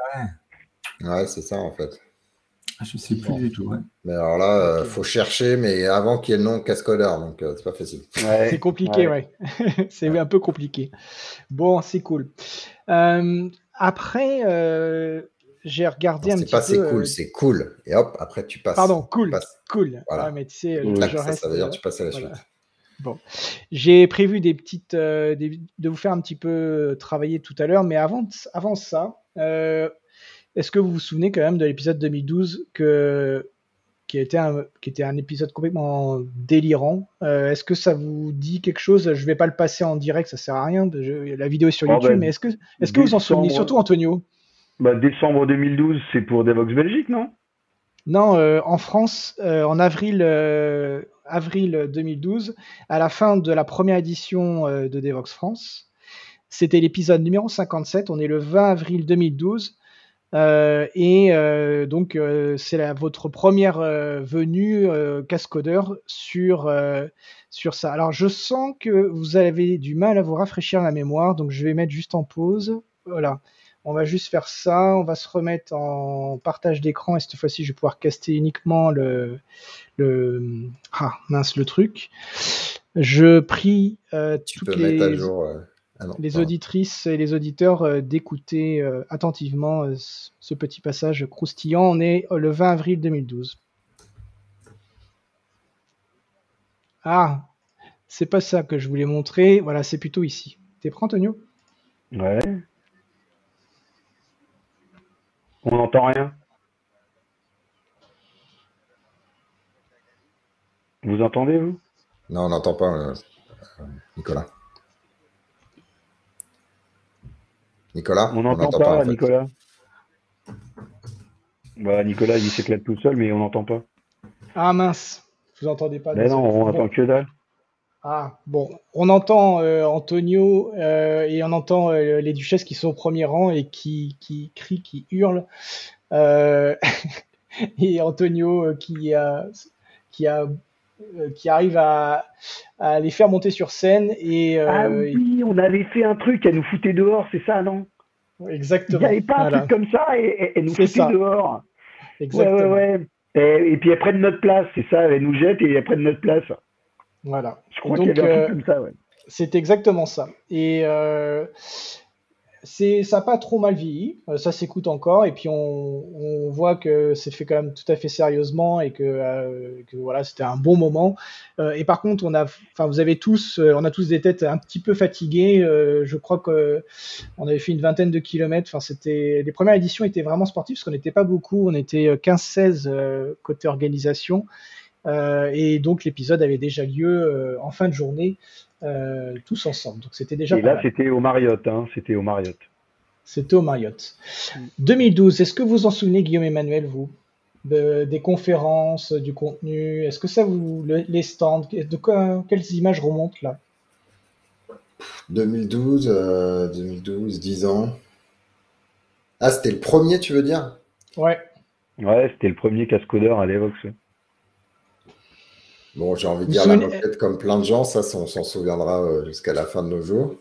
ouais, Ouais, c'est ça, en fait. je sais plus Bon. du tout. Ouais. Mais alors là, il Ok. faut chercher, mais avant qu'il y ait le nom cascodeur, donc euh, c'est pas facile. ouais, C'est compliqué, ouais. ouais. C'est un peu compliqué. Bon, c'est cool. Euh, après, euh, j'ai regardé Non, un c'est petit pas peu. c'est cool, euh, c'est cool. Et hop, après tu passes. Pardon, Tu cool, passes. cool. Voilà. Ouais, mais tu sais, je, Clac, je ça, reste. ça veut dire euh, tu passes à la voilà. suite. Bon, j'ai prévu des petites, euh, des- de vous faire un petit peu travailler tout à l'heure, mais avant, de- avant ça, euh, est-ce que vous vous souvenez quand même de l'épisode deux mille douze que, qui était un, qui était un épisode complètement délirant? Euh, est-ce que ça vous dit quelque chose? Je vais pas le passer en direct, ça sert à rien. je- la vidéo est sur Oh, YouTube, bah, mais est-ce que, est-ce que vous en souvenez, décembre, surtout Antonio? bah, décembre deux mille douze, c'est pour Devox Belgique, non? Non, euh, en France, euh, en avril, euh, avril deux mille douze, à la fin de la première édition euh, de Devox France, c'était l'épisode numéro cinquante-sept. On est le vingt avril deux mille douze. Euh, et euh, donc, euh, c'est la- votre première euh, venue euh, cascodeur sur, euh, sur ça. Alors, je sens que vous avez du mal à vous rafraîchir la mémoire, donc je vais mettre juste en pause. voilà. On va juste faire ça. On va se remettre en partage d'écran et cette fois-ci, je vais pouvoir caster uniquement le, le, ah mince le truc. Je prie euh, Tu toutes peux mettre à les, jour. euh, Ah non, les pardon. auditrices et les auditeurs euh, d'écouter euh, attentivement euh, ce ce petit passage croustillant. On est euh, le vingt avril deux mille douze. Ah, c'est pas ça que je voulais montrer. Voilà, c'est plutôt ici. T'es prêt, Antonio? Ouais. On n'entend rien. Vous entendez, vous? Non, on n'entend pas, euh, Nicolas. Nicolas, On n'entend n'entend pas, en fait. Nicolas. Bah, Nicolas, il s'éclate tout seul, mais on n'entend pas. Ah mince, vous entendez pas? Mais non, Désolé. on Bon. n'entend que dalle. Ah, bon, on entend euh, Antonio euh, et on entend euh, les duchesses qui sont au premier rang et qui, qui crient, qui hurlent. Euh, et Antonio euh, qui, a, qui, a, euh, qui arrive à, à les faire monter sur scène. Et, Ah euh, oui, on avait fait un truc, elle nous foutait dehors, c'est ça, non? et- Il exactement. n'y avait pas un Voilà. truc comme ça et, et- elle nous C'est foutait ça. dehors. Ouais, Exactement. ouais, ouais. Et, et puis après de notre place, c'est ça, elle nous jette et après de notre place. Voilà. Je Et crois qu'il y donc, avait un euh, truc comme ça, ouais. c'est exactement ça. Et euh, c'est, ça n'a pas trop mal vieilli, euh, ça s'écoute encore, et puis on, on voit que c'est fait quand même tout à fait sérieusement et que, euh, que voilà, c'était un bon moment. Euh, et par contre, on a, enfin, vous avez tous, euh, on a tous des têtes un petit peu fatiguées. Euh, je crois que on avait fait une vingtaine de kilomètres. Enfin, c'était, les premières éditions étaient vraiment sportives parce qu'on n'était pas beaucoup, on était quinze seize euh, côté organisation. Euh, et donc l'épisode avait déjà lieu euh, en fin de journée, euh, tous ensemble. Donc c'était déjà Et pas là, mal. c'était au Marriott, hein, c'était au Marriott. C'était au Marriott. deux mille douze, est-ce que vous en souvenez, Guillaume Emmanuel, vous de, des conférences, du contenu? Est-ce que ça vous, le- les stands, de quoi, quelles images remontent là? deux mille douze, euh, deux mille douze, dix ans. Ah, c'était le premier, tu veux dire? Ouais. Ouais, c'était le premier cascodeur à l'Evox. ouais. Bon, j'ai envie de Vous dire vous la souvenez? moquette comme plein de gens, ça, ça, on s'en souviendra euh, jusqu'à la fin de nos jours.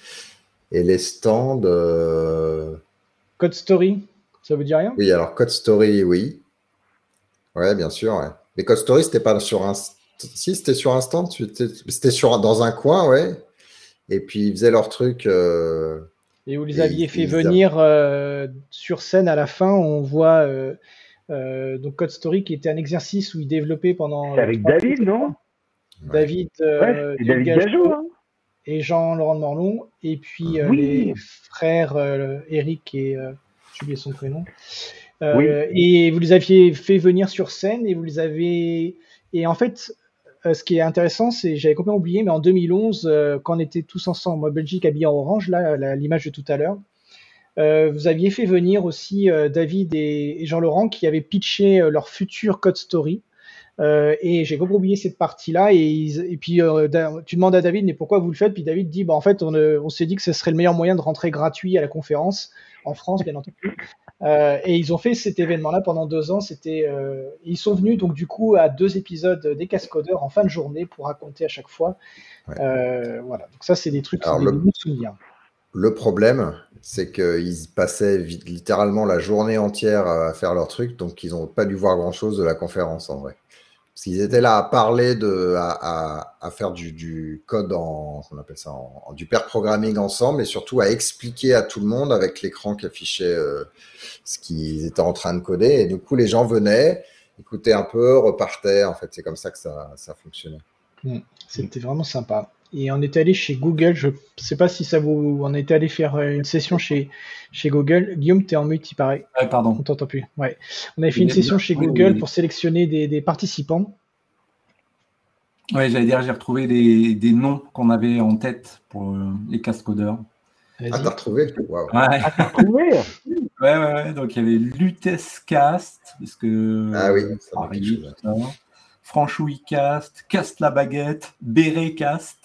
Et les stands, euh, Code Story, ça vous dit rien? oui, alors Code Story, oui. Ouais, bien sûr, ouais. Mais Code Story, c'était pas sur un... Si, c'était sur un stand, tu étais- c'était sur... dans un coin, ouais. Et puis, ils faisaient leur truc. euh, Et vous les Et aviez ils, fait ils- venir euh, sur scène à la fin. On voit euh, euh, donc Code Story qui était un exercice où il développait pendant C'est euh, avec trois David, jours. non? Ouais. David Ouais, euh, c'était David Gageot Gageot, hein? et Jean-Laurent de Morlon, et puis euh, Oui. les frères euh, Eric et euh, j'ai oublié son prénom. Euh, Oui. Et vous les aviez fait venir sur scène et vous les avez. Et en fait, euh, ce qui est intéressant, c'est, j'avais complètement oublié, mais en deux mille onze, euh, quand on était tous ensemble, moi, Belgique habillé en orange, là, la- l'image de tout à l'heure, euh, vous aviez fait venir aussi euh, David et, et Jean-Laurent qui avaient pitché euh, leur futur Code Story. Euh, et j'ai complètement oublié cette partie-là. Et, ils- et puis euh, Da- tu demandes à David, mais pourquoi vous le faites? Puis David dit, bah en fait, on, euh, on s'est dit que ce serait le meilleur moyen de rentrer gratuit à la conférence en France, bien entendu. Euh, et ils ont fait cet événement-là pendant deux ans. C'était, euh, ils sont venus donc du coup à deux épisodes des Cascodeurs en fin de journée pour raconter à chaque fois. Ouais. Euh, voilà. Donc ça, c'est des trucs, c'est Alors, des le- bons souvenirs. Le problème, c'est qu'ils passaient vi- littéralement la journée entière à faire leur truc, donc ils n'ont pas dû voir grand-chose de la conférence en vrai. Parce qu'ils étaient là à parler, de, à, à, à faire du, du code en, qu'on appelle ça, en, en- du pair programming ensemble, et surtout à expliquer à tout le monde avec l'écran qui affichait euh, ce qu'ils étaient en train de coder. Et du coup, les gens venaient, écoutaient un peu, repartaient. En fait, c'est comme ça que ça, ça fonctionnait. Mm. C'était vraiment sympa. Et on est allé chez Google. Je sais pas si ça vous. On est allé faire euh, une session chez, chez Google. Guillaume, t'es en mute, il paraît. Ouais, pardon. On t'entend plus. Ouais. On avait fait une Oui, session chez oui, Google oui. pour sélectionner des, des participants. Ouais, j'allais dire, j'ai retrouvé des, des noms qu'on avait en tête pour euh, les cascodeurs. Ah, Vas-y. t'as retrouvé? Waouh. Ouais. Ah, t'as retrouvé? Ouais, ouais, ouais. Donc, il y avait Lutescast, parce que. Ah oui, euh, ça me dit Paris, quelque chose. tout ça. Franchouillecast, Cast la baguette, Bérécast,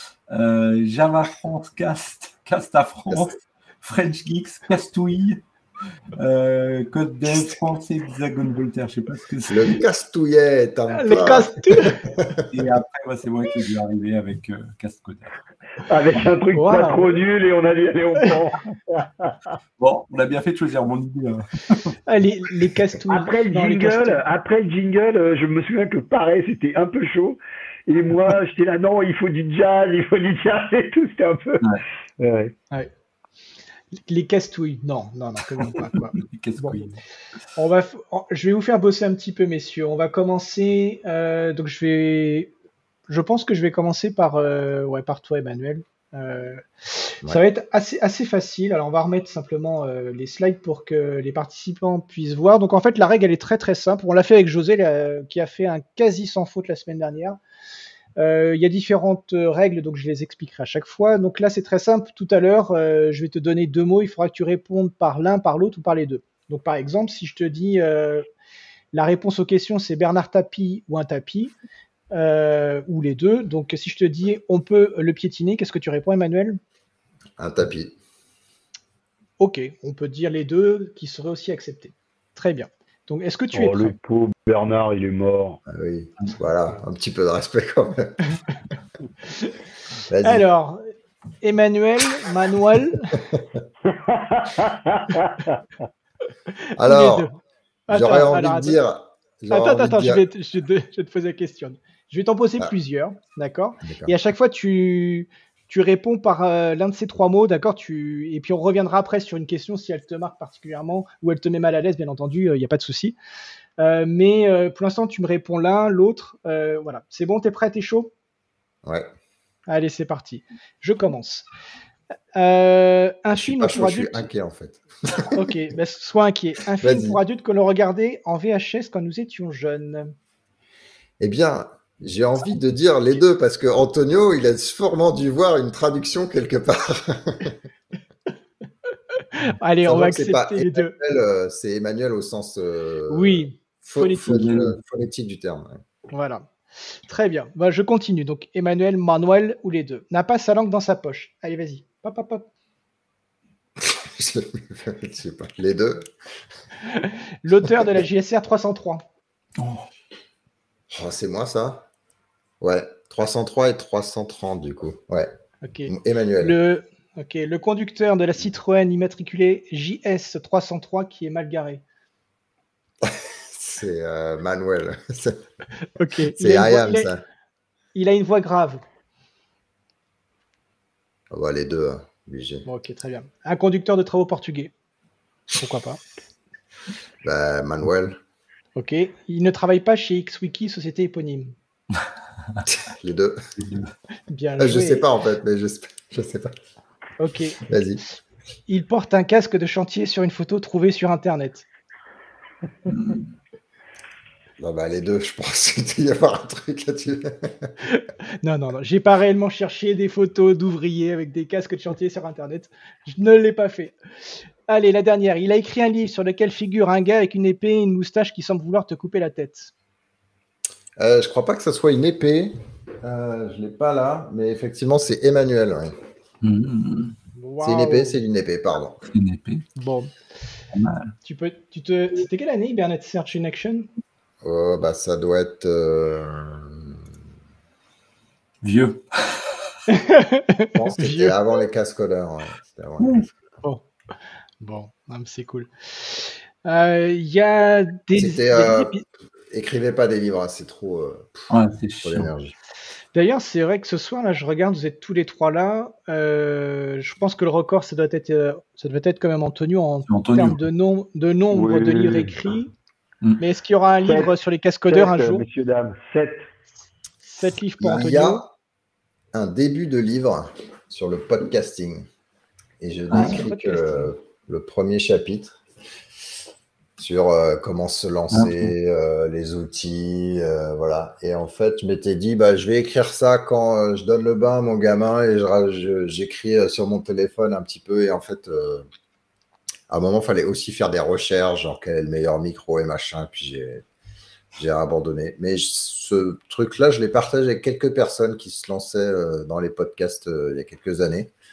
euh, Java France Cast, Cast à France, French Geeks, Castouille, Euh, code dev français Hexagone Voltaire, je sais pas ce que c'est. Le castouillet est un Le plat. castouillet. Et après, bah, c'est moi qui ai dû arriver avec euh, Cascodeur. Avec un truc Wow. pas trop nul et on a dit allez on prend. Bon, on a bien fait de choisir mon idée. Hein. Ah, les, les castouilles. Après le Non, les jingle, castouilles. après le jingle, euh, je me souviens que pareil, c'était un peu chaud. Et moi, j'étais là, non, il faut du jazz, il faut du jazz et tout. C'était un peu. Ouais. Ouais. Ouais. Les castouilles. Non, non, non, comment pas, quoi. Cascouille. Bon. On va, f- on- je vais vous faire bosser un petit peu, messieurs. On va commencer. euh, donc, je vais. Je pense que je vais commencer par, euh, ouais, par toi, Emmanuel. Euh, Ouais. Ça va être assez, assez facile. Alors, on va remettre simplement euh, les slides pour que les participants puissent voir. Donc, en fait, la règle, elle est très, très simple. On l'a fait avec José, là, qui a fait un quasi sans faute la semaine dernière. Euh, Il y a différentes euh, règles, donc je les expliquerai à chaque fois. Donc là, c'est très simple. Tout à l'heure, euh, je vais te donner deux mots. Il faudra que tu répondes par l'un, par l'autre ou par les deux. Donc, par exemple, si je te dis euh, la réponse aux questions, c'est Bernard Tapie ou un tapis, euh, ou les deux. Donc, si je te dis on peut le piétiner, qu'est-ce que tu réponds, Emmanuel? Un tapis. Ok, on peut dire les deux qui seraient aussi acceptés. Très bien. Donc, est-ce que tu es Oh, le prêt? pauvre Bernard, il est mort. Ah oui, voilà, un petit peu de respect quand même. Vas-y. Alors, Emmanuel, Manuel, Alors, ou les deux? Attends, j'aurais envie alors, de attends. dire. j'aurais Attends, envie de attends, je dire- vais, te, je, vais te- je vais te poser la question. Je vais t'en poser Ah. plusieurs, d'accord? D'accord. Et à chaque fois, tu, tu réponds par euh, l'un de ces trois mots, d'accord? Tu, et puis on reviendra après sur une question si elle te marque particulièrement ou elle te met mal à l'aise, bien entendu, il n'y a pas de souci. Euh, mais euh, pour l'instant, tu me réponds l'un, l'autre. euh, voilà. C'est bon, t'es prêt, t'es chaud? Ouais. Allez, c'est parti. Je commence. Euh, un Je suis film pas pour chaud, je suis adultes. inquiet en fait. Ok, bah, sois inquiet. Un film Vas-y. pour adultes que l'on regardait en V H S quand nous étions jeunes. Eh bien, j'ai envie de dire les deux parce que Antonio, il a sûrement dû voir une traduction quelque part. Allez, on Sachant va que c'est pas accepter les deux. Emmanuel, euh, c'est Emmanuel au sens euh, Oui, pho- phonétique. phon- euh, phonétique du terme. ouais. Voilà. Très bien. Bah, je continue. Donc, Emmanuel, Manuel ou les deux. N'a pas sa langue dans sa poche. Allez, vas-y. Pop, pop, pop. Je sais pas. Les deux. L'auteur de la J S R trois cent trois. Oh. Oh, c'est moi ça. Ouais. trois cent trois et trois cent trente du coup. Ouais. Ok. Emmanuel. Le, ok. Le conducteur de la Citroën immatriculée J S trois cent trois qui est mal garé. C'est euh, Manuel. c'est Ok. Il c'est a, une voix, Ayam il, a, ça. il a une voix grave. Oh, bah, les deux, hein, obligé. Bon, ok, très bien. Un conducteur de travaux portugais. Pourquoi pas. Bah, Manuel. Ok. Il ne travaille pas chez XWiki, société éponyme. Les deux. Bien Ah, joué. je sais pas en fait, mais je, je sais pas. Ok. Vas-y. Il porte un casque de chantier sur une photo trouvée sur Internet. Non, bah, les deux, je pense qu'il doit y avoir un truc là-dessus. Non, non, non. J'ai pas réellement cherché des photos d'ouvriers avec des casques de chantier sur Internet. Je ne l'ai pas fait. Allez, la dernière. Il a écrit un livre sur lequel figure un gars avec une épée et une moustache qui semble vouloir te couper la tête. Euh, je crois pas que ce soit une épée. Euh, je l'ai pas là, mais effectivement, c'est Emmanuel. ouais. Mmh. C'est une épée, c'est une épée, pardon. C'est une épée. Bon. Pas mal. Tu peux, tu te... C'était quelle année, Hibernate Search in Action? Oh, bah, ça doit être. euh, Vieux. Je pense que c'était Vieux. avant les cascodeurs. ouais. C'était avant les cascodeurs. Bon, bon, non, mais c'est cool. Euh, Il y a des. il C'était. y a des euh, épi- Écrivez pas des livres, hein, c'est trop, euh, Ouais, c'est trop chiant. d'énergie. D'ailleurs, c'est vrai que ce soir, là, je regarde, vous êtes tous les trois là. Euh, je pense que le record, ça doit être, euh, ça doit être quand même Antonio en C'est Antonio. termes de, nom, de nombre Oui. de livres écrits. Mm. Mais est-ce qu'il y aura un Sept. livre sur les cascodeurs un Sept, jour? messieurs, dames, sept. Sept livres pour Il y Antonio. a un début de livre sur le podcasting. Et je Ah, n'écris le que le, le premier chapitre sur euh, comment se lancer, Ah, ok. euh, les outils, euh, voilà. Et en fait, je m'étais dit, bah, je vais écrire ça quand euh, je donne le bain à mon gamin et je ra- je- j'écris euh, sur mon téléphone un petit peu. Et en fait, euh, à un moment, il fallait aussi faire des recherches, genre quel est le meilleur micro et machin. Puis j'ai j'ai abandonné. Mais je- ce truc-là, je l'ai partagé avec quelques personnes qui se lançaient euh, dans les podcasts euh, il y a quelques années.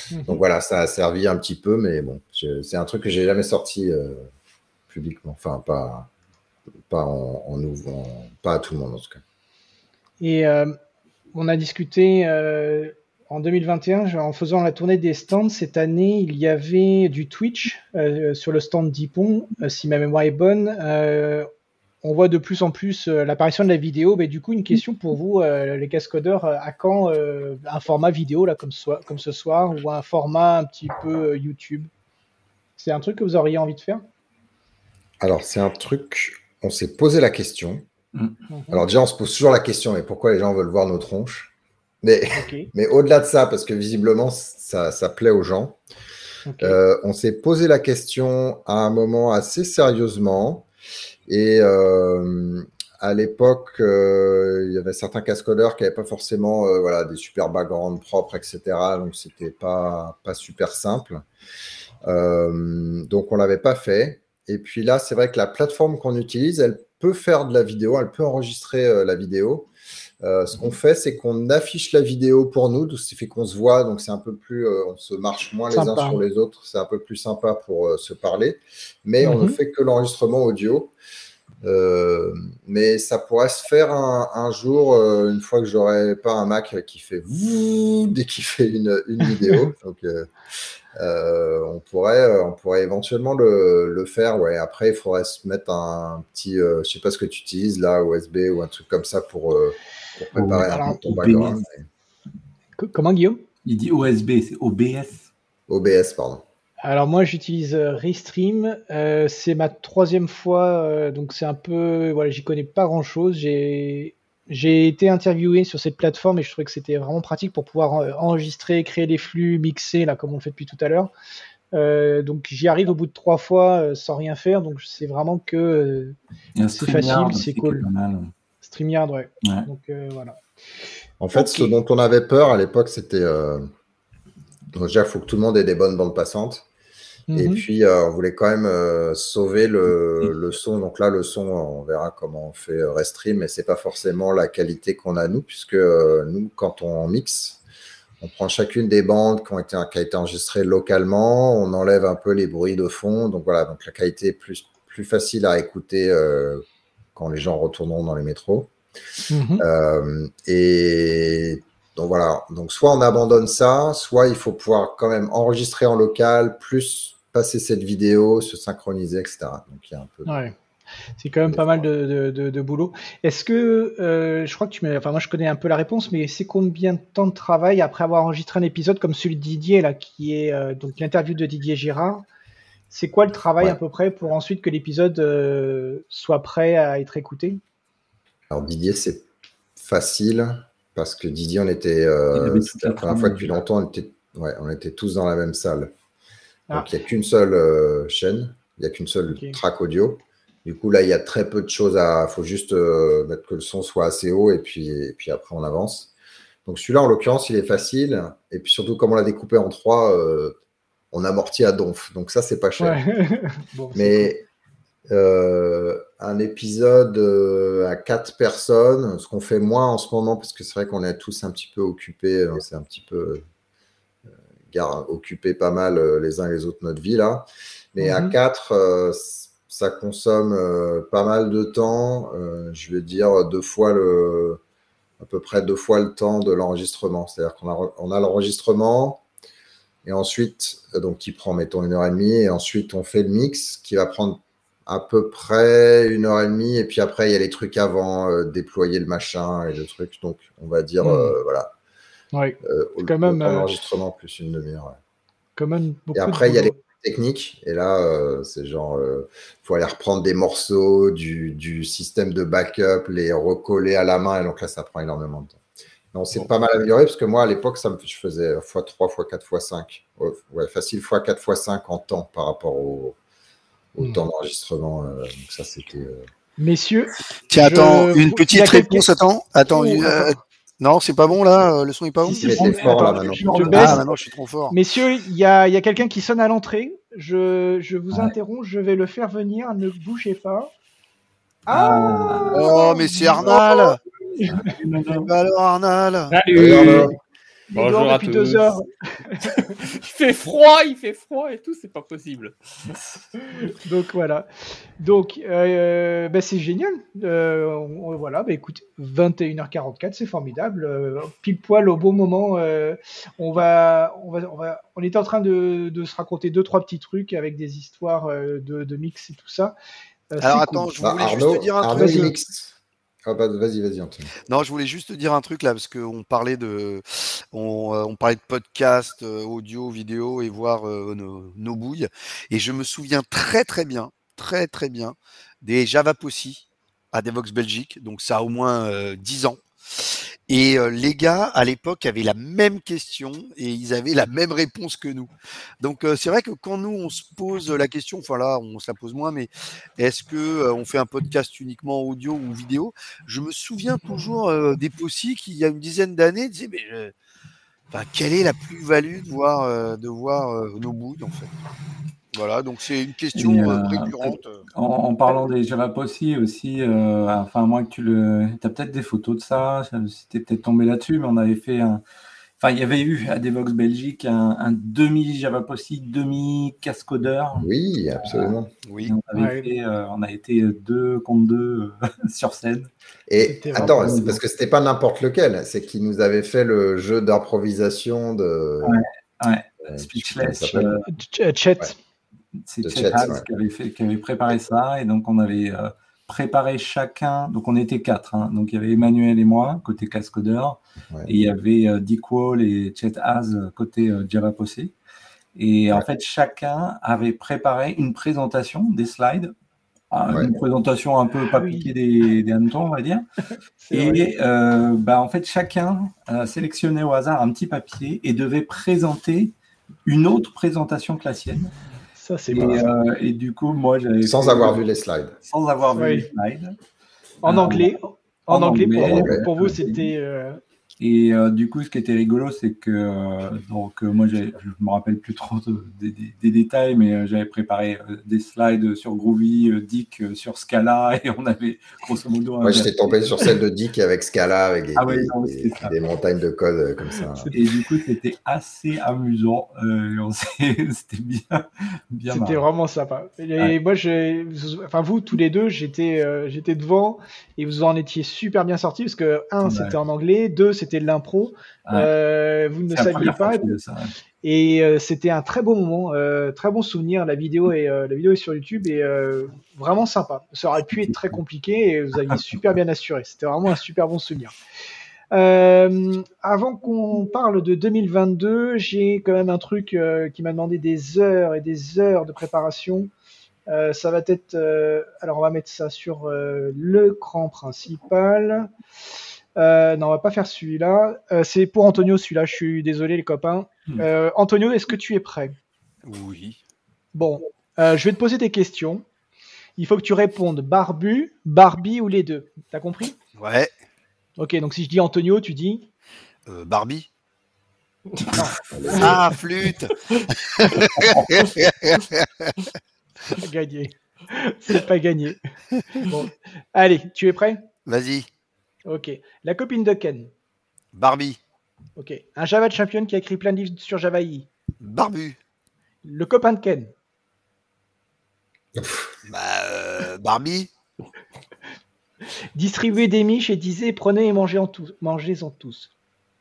Mmh. Donc voilà, ça a servi un petit peu, mais bon, je, c'est un truc que j'ai jamais sorti euh, publiquement. Enfin, pas, pas en, en ouvrant, pas à tout le monde en tout cas. Et euh, on a discuté euh, en deux mille vingt et un, en faisant la tournée des stands, cette année, il y avait du Twitch euh, sur le stand d'Ypon, euh, si ma mémoire est bonne. Euh, on voit de plus en plus euh, l'apparition de la vidéo. Mais du coup, une question pour vous, euh, les cascodeurs, euh, à quand euh, un format vidéo là, comme, so- comme ce soir, ou un format un petit peu euh, YouTube? C'est un truc que vous auriez envie de faire? Alors, c'est un truc, on s'est posé la question. Mmh. Alors déjà, on se pose toujours la question, mais pourquoi les gens veulent voir nos tronches? Mais, okay. mais au-delà de ça, parce que visiblement, ça, ça plaît aux gens, okay. euh, on s'est posé la question à un moment assez sérieusement. Et euh, à l'époque, euh, il y avait certains cascodeurs qui n'avaient pas forcément euh, voilà, des super backgrounds propres, et cetera. Donc, c'était pas, pas super simple. Euh, donc, on ne l'avait pas fait. Et puis là, c'est vrai que la plateforme qu'on utilise, elle peut faire de la vidéo, elle peut enregistrer euh, la vidéo. Euh, ce qu'on fait, c'est qu'on affiche la vidéo pour nous, ce qui fait qu'on se voit, donc c'est un peu plus, euh, on se marche moins sympa. les uns sur les autres, c'est un peu plus sympa pour euh, se parler, mais mm-hmm. on ne fait que l'enregistrement audio. Euh, mais ça pourrait se faire un, un jour, euh, une fois que j'aurai pas un Mac qui fait dès qu'il fait une, une vidéo. Donc, euh, euh, on pourrait, on pourrait éventuellement le, le faire. Ouais. Après, il faudrait se mettre un petit, euh, je sais pas ce que tu utilises là, U S B ou un truc comme ça pour, euh, pour préparer oh, un peu ton background. Mais... Comment, Guillaume? Il dit O S B, c'est O B S. O B S, pardon. Alors moi j'utilise euh, Restream, euh, c'est ma troisième fois, euh, donc c'est un peu, voilà, j'y connais pas grand chose. J'ai j'ai été interviewé sur cette plateforme et je trouvais que c'était vraiment pratique pour pouvoir euh, enregistrer, créer des flux, mixer là comme on le fait depuis tout à l'heure. Euh, donc j'y arrive au bout de trois fois euh, sans rien faire, donc c'est vraiment que euh, c'est facile, c'est cool. StreamYard, ouais. ouais. Donc euh, voilà. En fait, okay. ce dont on avait peur à l'époque, c'était euh... donc déjà il faut que tout le monde ait des bonnes bandes passantes. Mm-hmm. Et puis, euh, on voulait quand même euh, sauver le, le son. Donc là, le son, on verra comment on fait euh, Restream, mais c'est pas forcément la qualité qu'on a nous, puisque euh, nous, quand on mixe, on prend chacune des bandes qui ont été, qui a été enregistrées localement, on enlève un peu les bruits de fond. Donc voilà, donc la qualité est plus, plus facile à écouter euh, quand les gens retourneront dans les métros. Mm-hmm. Euh, et donc voilà, donc soit on abandonne ça, soit il faut pouvoir quand même enregistrer en local, plus passer cette vidéo, se synchroniser, et cetera. Donc il y a un peu. De... Ouais. C'est quand même pas mal de, de, de, de boulot. Est-ce que, euh, je crois que tu me, enfin moi je connais un peu la réponse, mais c'est combien de temps de travail après avoir enregistré un épisode comme celui de Didier là, qui est euh, donc l'interview de Didier Girard. C'est quoi le travail ouais. à peu près pour ensuite que l'épisode euh, soit prêt à être écouté? Alors Didier, c'est facile parce que Didier, on était, euh, c'était la première fois depuis longtemps, on était, ouais, on était tous dans la même salle. Donc, il ah. n'y a qu'une seule euh, chaîne, il n'y a qu'une seule okay. track audio. Du coup, là, il y a très peu de choses à... Il faut juste euh, mettre que le son soit assez haut et puis, et puis après, on avance. Donc, celui-là, en l'occurrence, il est facile. Et puis, surtout, comme on l'a découpé en trois, euh, on amortit à donf. Donc, ça, c'est pas cher. Ouais. Bon, mais cool. euh, un épisode euh, à quatre personnes, ce qu'on fait moins en ce moment, parce que c'est vrai qu'on est tous un petit peu occupés. Hein, c'est un petit peu... occuper pas mal euh, les uns les autres notre vie là, mais mm-hmm. à quatre euh, ça consomme euh, pas mal de temps, euh, je vais dire deux fois le à peu près deux fois le temps de l'enregistrement, c'est-à-dire qu'on a, on a l'enregistrement et ensuite donc qui prend mettons une heure et demie et ensuite on fait le mix qui va prendre à peu près une heure et demie et puis après il y a les trucs avant, euh, déployer le machin et le truc, donc on va dire mm. euh, voilà. Oui, euh, quand même. L'enregistrement euh, plus une demi-heure. Ouais. Quand même beaucoup et après, il y a les techniques. Et là, euh, c'est genre, il euh, faut aller reprendre des morceaux du, du système de backup, les recoller à la main. Et donc là, ça prend énormément de temps. Non, c'est bon. Pas mal amélioré parce que moi, à l'époque, ça me, je faisais fois trois, fois quatre, fois cinq. Ouais, facile fois quatre, fois cinq en temps par rapport au, au mmh. temps d'enregistrement. Euh, donc ça, c'était. Euh... Messieurs. Tiens, attends, je... une petite réponse. Attends, attends. Oh, une, euh, Non, c'est pas bon là, le son est pas bon. Si, si, c'est fort là maintenant. Je, je baisse. Ah, maintenant je suis trop fort. Messieurs, il y a, y a quelqu'un qui sonne à l'entrée. Je, je vous ouais. interromps, je vais le faire venir. Ne bougez pas. Ah Oh, mais c'est Arnal. Oh. Alors Arnal. Salut. Il est dehors depuis deux heures. Il fait froid, il fait froid et tout, c'est pas possible. Donc voilà. Donc euh, bah, c'est génial. Euh, on, voilà, bah, écoute, vingt et une heures quarante-quatre, c'est formidable. Euh, pile poil au bon moment. Euh, on va, on va, on va, on était en train de, de se raconter deux trois petits trucs avec des histoires euh, de, de mix et tout ça. Euh, Alors attends, cool. je voulais bah, juste Arnaud, te dire un Arnaud truc. Mix. Ah bah, vas-y, vas-y, Anthony. Non, je voulais juste te dire un truc là, parce qu'on parlait de, on, euh, on parlait de podcast, euh, audio, vidéo et voir euh, nos, nos bouilles. Et je me souviens très très bien, très très bien des Java Possi à Devox Belgique. Donc ça a au moins euh, dix ans. Et euh, les gars, à l'époque, avaient la même question et ils avaient la même réponse que nous. Donc, euh, c'est vrai que quand nous, on se pose la question, enfin là, on se la pose moins, mais est-ce que euh, on fait un podcast uniquement audio ou vidéo? Je me souviens toujours euh, des Possi qui, il y a une dizaine d'années, disaient, mais euh, enfin, quelle est la plus-value de voir, euh, de voir euh, nos bouilles, en fait? Voilà, donc c'est une question et, euh, récurrente. En, en parlant des Java Possi aussi, euh, enfin, moi que tu le. Tu as peut-être des photos de ça, si tu es peut-être tombé là-dessus, mais on avait fait un. Enfin, il y avait eu à Devox Belgique un, un demi-Java Possi, demi-cascodeur. Oui, absolument. Euh, oui. On, avait ouais. fait, euh, on a été deux contre deux euh, sur scène. Et attends, c'est parce que c'était pas n'importe lequel, c'est qu'il nous avait fait le jeu d'improvisation de. Ouais, ouais. Euh, Speechless. Euh, Chat. Ouais. C'est Chet Haas ouais. qui, avait fait, qui avait préparé ça, et donc on avait euh, préparé chacun, donc on était quatre, hein, donc il y avait Emmanuel et moi, côté cascodeur, ouais. et il y avait euh, Dick Wall et Chet Haas, côté euh, Java Possi, et ouais. en fait chacun avait préparé une présentation, des slides, ouais. une présentation un peu pas piquée des, des hannetons, on va dire, et euh, bah, en fait chacun euh, sélectionnait au hasard un petit papier et devait présenter une autre présentation que la sienne. Ça, c'est et, euh, et du coup, moi, j'avais sans fait, avoir vu les slides. Sans avoir oui. vu les slides. En euh, anglais. En, en anglais, anglais, pour, pour vous, c'était. Euh... Et euh, du coup, ce qui était rigolo, c'est que euh, donc euh, moi, je me rappelle plus trop de, de, de, des détails, mais euh, j'avais préparé euh, des slides sur Groovy, euh, Dick euh, sur Scala, et on avait grosso modo. Moi, j'étais tombé sur celle de Dick avec Scala, avec des, ah ouais, non, des, des montagnes de code euh, comme ça. Et du coup, c'était assez amusant. Euh, on c'était bien, bien. C'était vraiment sympa. Et ouais. moi, je, enfin vous, tous les deux, j'étais, euh, j'étais devant, et vous en étiez super bien sortis parce que un, ouais. c'était en anglais, deux, c'était de l'impro. Ouais. Euh, vous ne saviez pas. Et, ça, ouais. et euh, c'était un très beau moment, euh, très bon souvenir. La vidéo est, euh, la vidéo est sur YouTube et euh, vraiment sympa. Ça aurait pu être très compliqué et vous aviez super bien assuré. C'était vraiment un super bon souvenir. Euh, avant qu'on parle de deux mille vingt-deux, j'ai quand même un truc euh, qui m'a demandé des heures et des heures de préparation. Euh, ça va être, euh, alors on va mettre ça sur euh, l'écran principal. Euh, non, on va pas faire celui-là. Euh, c'est pour Antonio, celui-là. Je suis désolé, les copains. Euh, Antonio, est-ce que tu es prêt? Oui. Bon, euh, je vais te poser des questions. Il faut que tu répondes Barbu, Barbie ou les deux. T'as compris? Ouais. Ok, donc si je dis Antonio, tu dis euh, Barbie. Ah, flûte. C'est pas gagné. C'est pas gagné. Bon. Allez, tu es prêt? Vas-y. Ok. La copine de Ken. Barbie. Ok. Un Java Champion qui a écrit plein de livres sur Java I. Barbu. Le copain de Ken. Bah, euh, Barbie. Distribuer des miches et disait prenez et mangez en tous. Mangez-en tous.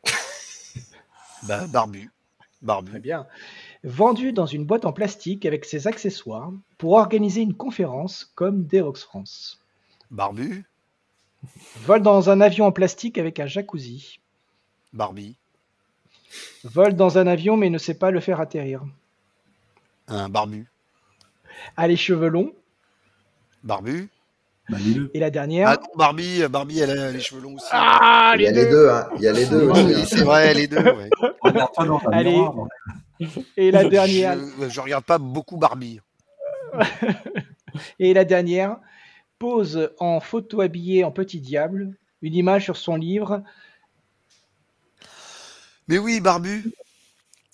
Bah, Barbu. Barbu. Très bien. Vendu dans une boîte en plastique avec ses accessoires pour organiser une conférence comme Devox France. Barbu. Vole dans un avion en plastique avec un jacuzzi. Barbie. Vole dans un avion mais ne sait pas le faire atterrir. Un barbu. A les cheveux longs. Barbu. Bah, les deux. Et la dernière. Ah non, Barbie, Barbie, elle a les cheveux longs aussi. Ah, il y a les deux, deux hein. Il y a les deux. Oui, oui, c'est vrai, les deux. Ouais. Allez. Et la dernière. Je, je regarde pas beaucoup Barbie. Et la dernière. Pose en photo habillée en petit diable. Une image sur son livre. Mais oui, Barbu.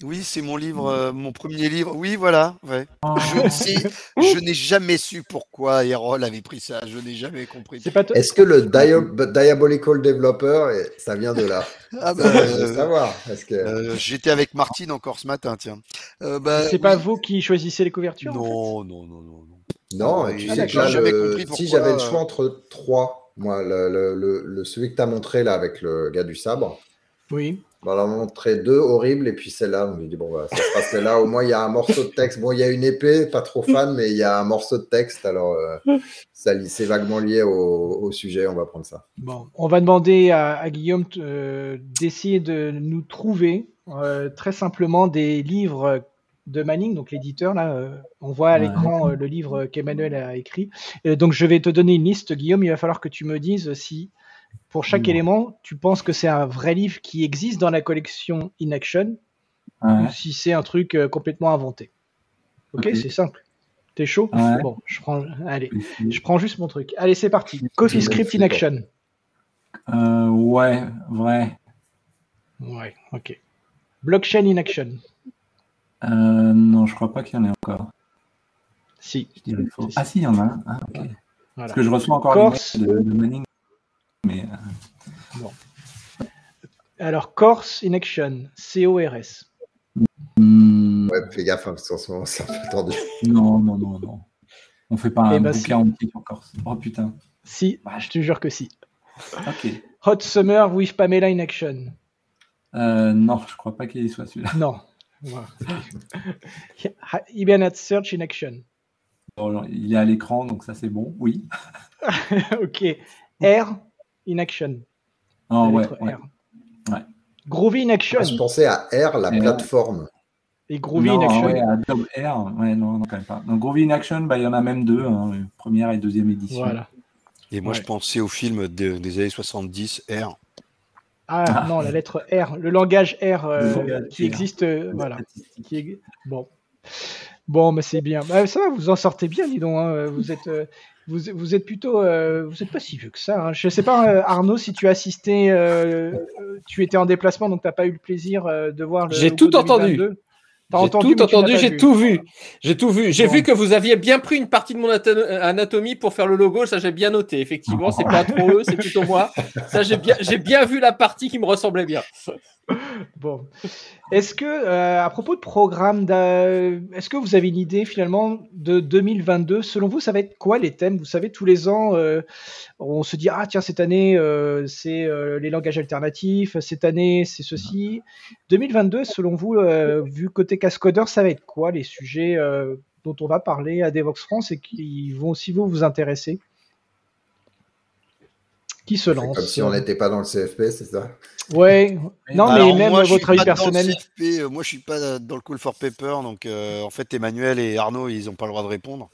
Oui, c'est mon livre, euh, mon premier livre. Oui, voilà. Ouais. Je ne sais, je n'ai jamais su pourquoi Errol avait pris ça. Je n'ai jamais compris. C'est pas t- Est-ce que le Dio- Diabolical Developer, ça vient de là? Ah bah, ça, je veux euh, savoir. Parce que... euh, j'étais avec Martine encore ce matin, tiens. Euh, bah, c'est oui. pas vous qui choisissez les couvertures? Non, en fait non, non, non, non. Non, Ah, et tu ah, sais que là, jamais le... compris pourquoi, si j'avais le euh... choix entre trois, moi, le, le, le, le celui que tu as montré là avec le gars du sabre. Oui. On en a montré deux horribles et puis celle-là, on lui dit bon, bah, ça sera celle-là. Au moins, il y a un morceau de texte. Bon, il y a une épée, pas trop fan, mais il y a un morceau de texte. Alors, euh, ça, c'est vaguement lié au, au sujet. On va prendre ça. Bon, on va demander à, à Guillaume euh, d'essayer de nous trouver euh, très simplement des livres de Manning, donc l'éditeur. Là, euh, on voit à l'écran euh, le livre qu'Emmanuel a écrit. Euh, donc, je vais te donner une liste, Guillaume. Il va falloir que tu me dises si. Pour chaque mmh. élément, tu penses que c'est un vrai livre qui existe dans la collection In Action ouais. ou si c'est un truc euh, complètement inventé. Ok, okay. C'est simple. T'es chaud ouais. Bon, je prends. Allez, je prends juste mon truc. Allez, c'est parti. CoffeeScript In Action. Euh, ouais, vrai. Ouais, ok. Blockchain In Action. Euh, non, je crois pas qu'il y en ait encore. Si. Je dirais faux. Ah si, il y en a un. Ah, okay. Voilà. Parce que je reçois encore Corse... de, de Manning. Mais euh... bon. Alors, Corse In Action, C O R S. Mmh. Ouais, fais gaffe, hein, parce qu'en ce moment, c'est un peu tendu. Non, non, non, non. On fait pas Et un bah, bouquin entier sur Corse. Oh putain. Si, bah, je te jure que si. Ok. Hot Summer with Pamela In Action. Euh, non, je crois pas qu'il y soit celui-là. Non. Hibernate Search In Action. Bon, il est à l'écran, donc ça c'est bon, oui. Ok. R In Action. Oh, ouais, ouais. ouais. Groovy In Action. Ah, je pensais à R, la Et plateforme. Et Groovy non, In Action. Ouais, Adobe R, ouais, non, non, quand même pas. Donc Groovy In Action, bah, il y en a même deux, hein, première et deuxième édition. Voilà. Et moi, ouais. je pensais au film de, des années soixante-dix, R. Ah, ah non, la lettre R, le langage R euh, langage qui R. existe, euh, voilà. Qui est... Bon. Bon, mais c'est bien. Bah, ça va, vous en sortez bien, dis donc. Hein. Vous êtes, euh, vous, vous êtes plutôt, euh, vous êtes pas si vieux que ça. Hein. Je sais pas, euh, Arnaud, si tu as assisté, euh, tu étais en déplacement, donc t'as pas eu le plaisir euh, de voir le. J'ai tout entendu. J'ai entendu, tout entendu, j'ai vu. tout vu. J'ai tout vu. J'ai bon. vu que vous aviez bien pris une partie de mon anatomie pour faire le logo. Ça, j'ai bien noté. Effectivement, c'est pas trop eux, c'est plutôt moi. Ça, j'ai bien, j'ai bien vu la partie qui me ressemblait bien. Bon. Est-ce que, euh, à propos de programme, est-ce que vous avez une idée finalement de deux mille vingt-deux? Selon vous, ça va être quoi les thèmes? Vous savez, tous les ans, euh, on se dit ah tiens cette année euh, c'est euh, les langages alternatifs, cette année c'est ceci. deux mille vingt-deux, selon vous, euh, vu côté cascodeur, ça va être quoi les sujets euh, dont on va parler à Devox France et qui vont aussi vous vous intéresser? Qui se lance? Comme si on n'était pas dans le C F P, c'est ça? Ouais. Non, Alors, mais même moi, votre avis personnel. C F P, euh, moi, je suis pas dans le Call for Paper, donc euh, en fait, Emmanuel et Arnaud, ils n'ont pas le droit de répondre.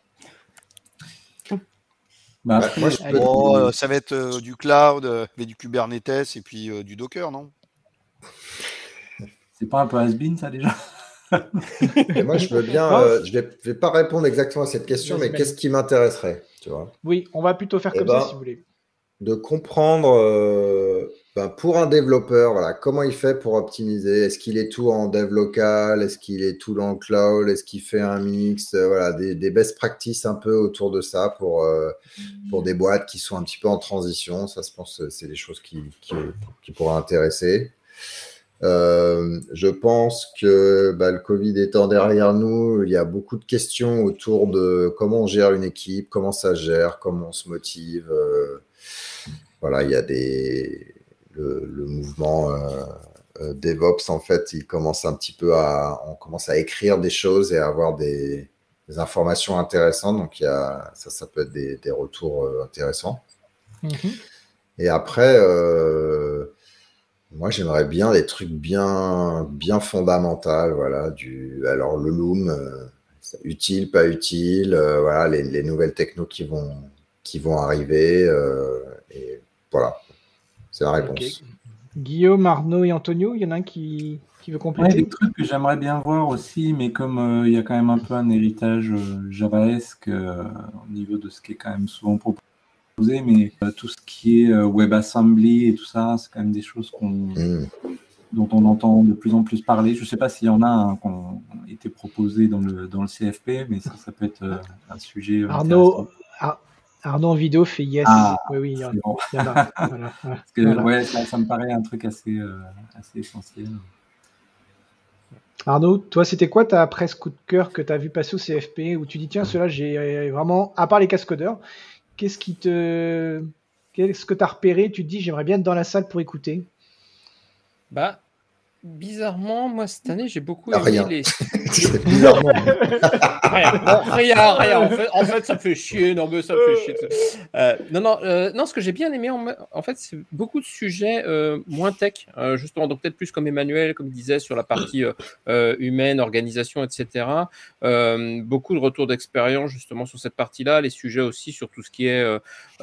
Bah, après, moi, je peux... bon, euh, ça va être euh, du cloud, euh, mais du Kubernetes et puis euh, du Docker, non? C'est pas un peu has-been, ça déjà? Et moi, je veux bien. Euh, je ne vais, vais pas répondre exactement à cette question, mais qu'est-ce qui m'intéresserait, tu vois? Oui, on va plutôt faire et comme ben, ça, si vous voulez. De comprendre, euh, ben, pour un développeur, voilà, comment il fait pour optimiser. Est-ce qu'il est tout en dev local? Est-ce qu'il est tout dans le cloud? Est-ce qu'il fait un mix? euh, Voilà, des, des best practices un peu autour de ça pour, euh, pour des boîtes qui sont un petit peu en transition. Ça, je pense, c'est des choses qui, qui, qui pourraient intéresser. Euh, je pense que bah, le Covid étant derrière nous, il y a beaucoup de questions autour de comment on gère une équipe, comment ça se gère, comment on se motive. Euh, voilà, il y a des le, le mouvement euh, euh, DevOps en fait, il commence un petit peu à, on commence à écrire des choses et à avoir des, des informations intéressantes. Donc il y a ça, ça peut être des, des retours euh, intéressants. Mm-hmm. Et après. Euh, Moi, j'aimerais bien des trucs bien, bien fondamentaux, voilà, du, alors le Loom, euh, utile, pas utile, euh, voilà, les, les nouvelles technos qui vont, qui vont arriver, euh, et voilà, c'est la réponse. Okay. Guillaume, Arnaud et Antonio, il y en a un qui, qui veut compléter? Ouais, des trucs que j'aimerais bien voir aussi, mais comme euh, il y a quand même un peu un héritage euh, javaesque euh, au niveau de ce qui est quand même souvent proposé. Mais euh, tout ce qui est euh, WebAssembly et tout ça, c'est quand même des choses qu'on mmh. dont on entend de plus en plus parler. Je ne sais pas s'il y en a un qui ont été proposés dans le, dans le C F P, mais ça, ça peut être euh, un sujet. Arnaud, Ar- Arnaud en vidéo fait yes. Ah, oui, oui, il y en, bon. il y en a. Voilà. Parce que, Voilà. ouais, ça, ça me paraît un truc assez, euh, assez essentiel. Arnaud, toi, c'était quoi ta presse coup de cœur que tu as vu passer au C F P où tu dis, tiens, ceux-là, j'ai vraiment, à part les cascodeurs, qu'est-ce qui te. Qu'est-ce que tu as repéré? Tu te dis, j'aimerais bien être dans la salle pour écouter. Bah, bizarrement, moi, cette année, j'ai beaucoup Ah, aimé rien. les. C'est bizarrement. Rien, non, rien, rien. En fait, en fait, ça me fait chier. Non, mais ça me fait chier. Euh, non, non, euh, non. Ce que j'ai bien aimé, en, en fait, c'est beaucoup de sujets euh, moins tech, euh, justement. Donc peut-être plus comme Emmanuel, comme il disait, sur la partie euh, euh, humaine, organisation, et cetera. Euh, beaucoup de retours d'expérience justement sur cette partie-là. Les sujets aussi sur tout ce qui est euh,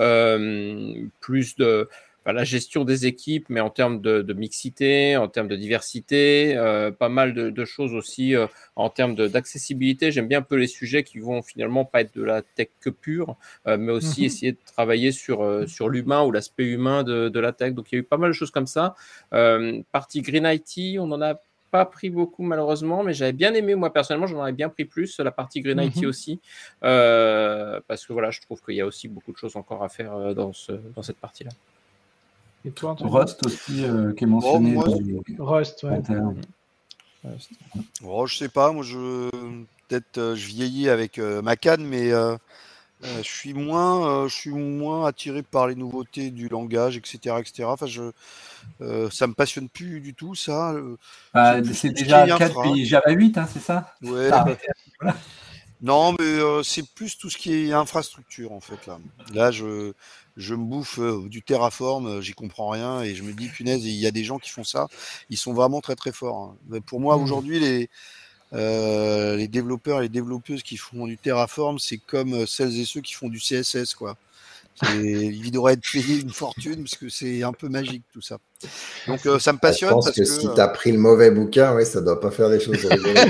euh, plus de la gestion des équipes, mais en termes de, de mixité, en termes de diversité, euh, pas mal de, de choses aussi euh, en termes de, d'accessibilité. J'aime bien un peu les sujets qui vont finalement pas être de la tech que pure, euh, mais aussi mm-hmm. essayer de travailler sur, euh, sur l'humain ou l'aspect humain de, de la tech. Donc il y a eu pas mal de choses comme ça. Euh, partie Green I T, on en a pas pris beaucoup malheureusement, mais j'avais bien aimé, moi personnellement, j'en aurais bien pris plus, la partie Green mm-hmm. I T aussi, euh, parce que voilà, je trouve qu'il y a aussi beaucoup de choses encore à faire euh, dans, ce, dans cette partie-là. Et toi, Antoine? Rust aussi, euh, qui est mentionné. Oh, moi, dans les... Rust, ouais. Rust. Oh, je sais pas, moi, je peut-être euh, je vieillis avec euh, ma canne, mais euh, euh, je suis moins, euh, je suis moins attiré par les nouveautés du langage, et cetera, et cetera. Enfin, je, euh, ça me passionne plus du tout, ça. Bah, c'est, c'est déjà quatre puis Java huit, hein, c'est ça? Ouais. Voilà. Non, mais euh, c'est plus tout ce qui est infrastructure, en fait, là. Là, je, je me bouffe euh, du Terraform, j'y comprends rien, et je me dis, punaise, il y a des gens qui font ça, ils sont vraiment très, très forts. Hein. Mais pour moi, mmh. aujourd'hui, les, euh, les développeurs et les développeuses qui font du Terraform, c'est comme celles et ceux qui font du C S S, quoi. C'est, ils devraient être payés une fortune, parce que c'est un peu magique, tout ça. Donc, euh, ça me passionne. Je pense parce que, que si euh... tu as pris le mauvais bouquin, ouais, ça doit pas faire des choses rigolotes.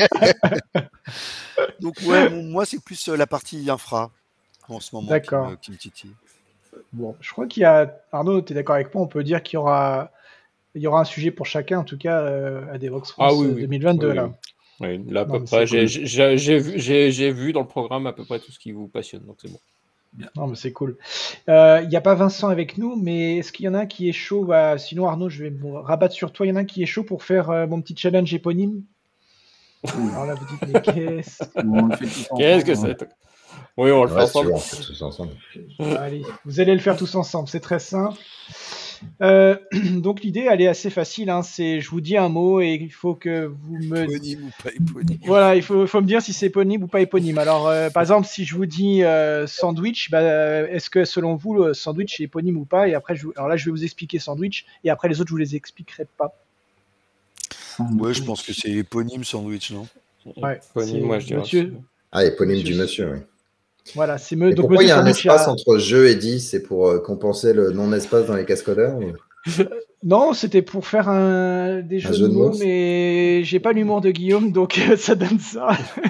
Donc, ouais, bon, moi, c'est plus euh, la partie infra en ce moment qui me, qui me titille. Bon, je crois qu'il y a. Arnaud, tu es d'accord avec moi? On peut dire qu'il y aura, il y aura un sujet pour chacun, en tout cas, euh, à Devox France ah, oui, oui. deux mille vingt-deux. Oui, là. Oui, là, à peu non, près. J'ai, cool. j'ai, j'ai, vu, j'ai, j'ai vu dans le programme à peu près tout ce qui vous passionne, donc c'est bon. Bien. Non, mais c'est cool. Il euh, n'y a pas Vincent avec nous, mais est-ce qu'il y en a un qui est chaud? Bah, sinon, Arnaud, je vais me rabattre sur toi. Il y en a un qui est chaud pour faire euh, mon petit challenge éponyme. Alors là, vous dites, mais qu'est-ce, bon, qu'est-ce que c'est? Oui, on le fait ouais, ensemble. On fait tous ensemble. Allez, vous allez le faire tous ensemble, c'est très simple. Euh, donc l'idée, elle est assez facile. Hein, c'est, je vous dis un mot et il faut que vous me. Éponyme ou pas éponyme. Voilà, il faut, faut me dire si c'est éponyme ou pas éponyme. Alors, euh, par exemple, si je vous dis euh, sandwich, bah, est-ce que selon vous, le sandwich est éponyme ou pas? Et après, je, alors là, je vais vous expliquer sandwich et après les autres, je vous les expliquerai pas. Ouais, je pense que c'est éponyme sandwich, non? Ouais, éponyme, moi je dirais. Monsieur... Ah, éponyme monsieur, du monsieur, oui. Voilà, c'est me... donc pourquoi il y a un espace a... entre jeu et dit? C'est pour euh, compenser le non-espace dans les cascodeurs ou... Non, c'était pour faire un... des jeux un de, jeu de mots, mots, mais j'ai pas l'humour de Guillaume, donc ça donne ça.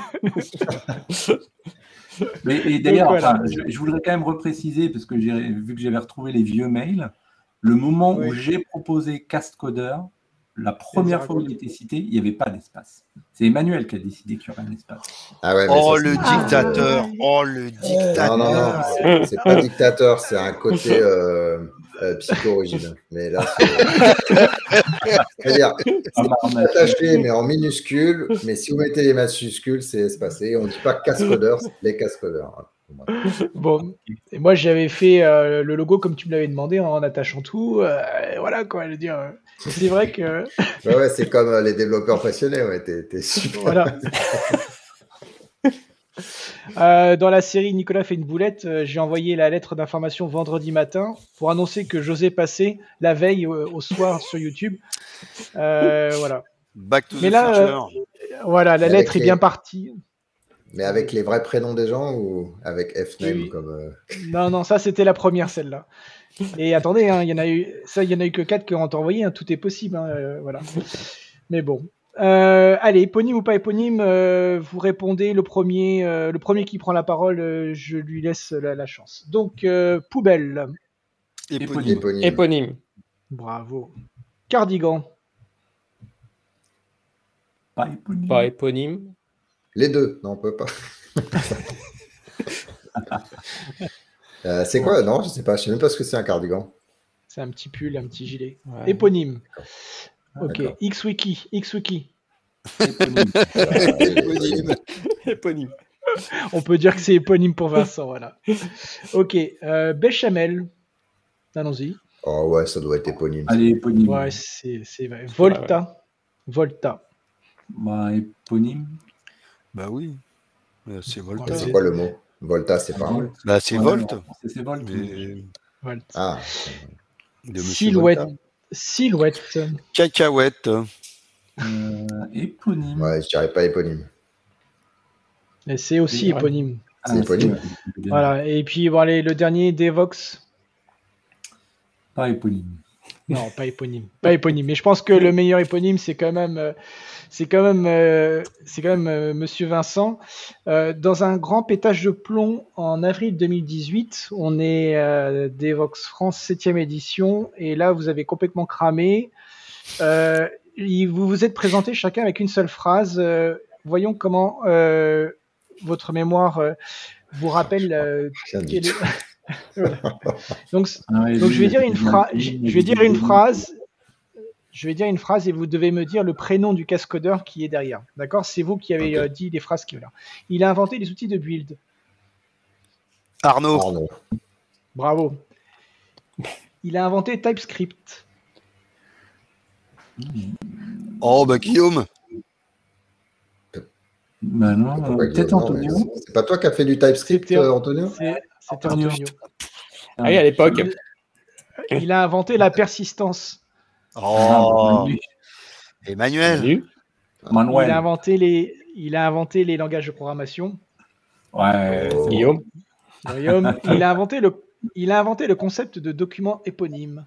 mais, et d'ailleurs, donc, voilà. enfin, je, je voudrais quand même repréciser, parce que j'ai vu que j'avais retrouvé les vieux mails, le moment oui. où j'ai proposé Castcodeur, la première fois où il était cité, il n'y avait pas d'espace. C'est Emmanuel qui a décidé qu'il y aurait un espace. Ah ouais, oh, ça, le dictateur, ah, oh le dictateur. Non, non, non, c'est, c'est pas dictateur, c'est un côté euh, euh, psycho-original. Mais là, c'est... c'est-à-dire, c'est attaché, mais en minuscule, mais si vous mettez les majuscules, c'est espacé. On ne dit pas cascodeur, c'est les cascodeurs. Bon, et moi j'avais fait euh, le logo comme tu me l'avais demandé en attachant tout. Euh, voilà quoi, je veux dire. C'est vrai que. Ouais, ouais, c'est comme euh, les développeurs passionnés, ouais, t'es, t'es super. Voilà. euh, dans la série Nicolas fait une boulette, euh, j'ai envoyé la lettre d'information vendredi matin pour annoncer que j'osais passer la veille euh, au soir sur YouTube. Euh, voilà. Back to Mais the là, future. Euh, voilà, la avec lettre les... est bien partie. Mais avec les vrais prénoms des gens ou avec F-name oui. comme euh... Non, non, ça c'était la première, celle-là. Et attendez, il hein, y en a eu, ça, il y en a eu que quatre qui ont envoyé. Hein, tout est possible, hein, euh, voilà. Mais bon, euh, allez, éponyme ou pas éponyme, euh, vous répondez. Le premier, euh, le premier qui prend la parole, euh, je lui laisse la, la chance. Donc, euh, poubelle. Éponyme. Éponyme. Éponyme. Bravo. Cardigan. Pas éponyme. Pas éponyme. Les deux, non, on peut pas. euh, c'est quoi? Non, je sais pas. Je sais même pas ce que c'est un cardigan. C'est un petit pull, un petit gilet. Ouais. Éponyme. Ah, ok. d'accord. Xwiki. Xwiki. Éponyme. Éponyme. Éponyme. On peut dire que c'est éponyme pour Vincent, voilà. Ok. Euh, Béchamel. Allons-y. Oh ouais, ça doit être éponyme. Allez, éponyme. Ouais, c'est c'est vrai. Volta. vrai, Volta. Bah, éponyme. Bah oui. Euh, C'est Volta. Voilà. C'est quoi le mot? Volta, c'est pas un. Bah c'est Ouais, Volt. non, C'est c'est Volt. Mais... Volta. Ah, de Monsieur Silhouette. Volta. Silhouette. Cacahuète. Euh, éponyme. ouais, je dirais pas éponyme. Et c'est aussi Ouais. éponyme. C'est éponyme. c'est bien. Voilà. Et puis, bon, allez, le dernier, Devox. Pas éponyme. Non, pas éponyme. Pas éponyme. Mais je pense que le meilleur éponyme, c'est quand même, euh, c'est quand même, euh, c'est quand même euh, Monsieur Vincent. Euh, dans un grand pétage de plomb en avril deux mille dix-huit, on est euh, Devox France septième édition, et là, vous avez complètement cramé. Euh, il- vous vous êtes présenté chacun avec une seule phrase. Euh, voyons comment euh, votre mémoire euh, vous rappelle. euh, Rien du quel est- tout. Voilà. Donc, Ah ouais, donc lui, je vais il dire a une fait phrase. bien Je éponyme, je vais il a dire une dit phrase. Je vais dire une phrase et vous devez me dire le prénom du cascodeur qui est derrière. D'accord? C'est vous qui avez Ok. euh, dit les phrases qui sont là. Il a inventé les outils de build. Arnaud. Arnaud. Bravo. Il a inventé TypeScript. Oh bah Guillaume. Bah non, Pourquoi euh, peut-être Guillaume? Non, mais Antonio. c'est- C'est pas toi qui as fait du TypeScript, C'était- euh, Antonio? C'est c'était Antonio. Antonio. Ah oui, à l'époque. Il, il a inventé la persistance. Oh. Manu. Emmanuel. Salut. Il a Manuel. inventé les, il a inventé les langages de programmation. Ouais. Oh. Guillaume. Guillaume, il a inventé le, il a inventé le concept de document éponyme.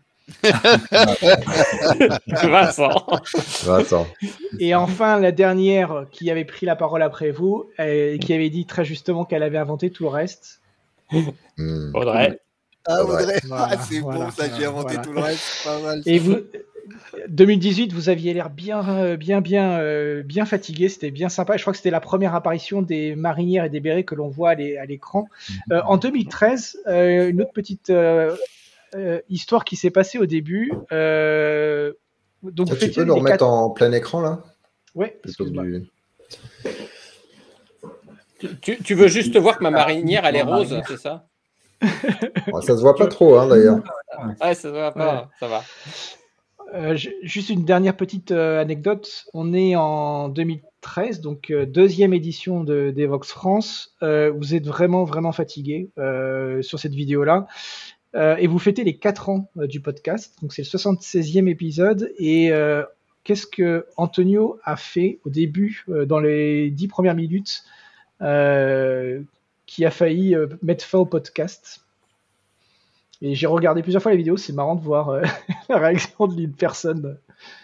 Vincent. Vincent. Et enfin, la dernière qui avait pris la parole après vous et qui avait dit très justement qu'elle avait inventé tout le reste. Hmm. Audrey. Ah Audrey. Audrey. Voilà, Ah, c'est voilà, bon ça, j'ai voilà, inventé voilà. tout le reste. C'est pas mal. Et vous, deux mille dix-huit, vous aviez l'air bien, euh, bien, bien, euh, bien fatigué. C'était bien sympa. Et je crois que c'était la première apparition des marinières et des bérets que l'on voit à l'é- à l'écran. Euh, en deux mille treize, euh, une autre petite euh, euh, histoire qui s'est passée au début. Euh, donc, Ah, vous tu fêtiez peux nous les remettre quatre- en plein écran là? Ouais, Plutôt que excuse-moi. du- Tu, tu- tu veux juste voir que ma marinière, elle est rose, c'est ça? Oh, ça se voit pas trop hein, d'ailleurs. Ouais, ça va pas, ça va. Euh, ju- juste une dernière petite euh, anecdote. On est en deux mille treize, donc euh, deuxième édition de Devox France. Euh, vous êtes vraiment, vraiment fatigué euh, sur cette vidéo-là. Euh, et vous fêtez les quatre ans euh, du podcast. Donc c'est le soixante-seizième épisode. Et euh, qu'est-ce que Antonio a fait au début, euh, dans les dix premières minutes, euh, qui a failli euh, mettre fin au podcast? Et j'ai regardé plusieurs fois la vidéo, c'est marrant de voir euh, la réaction d'une personne.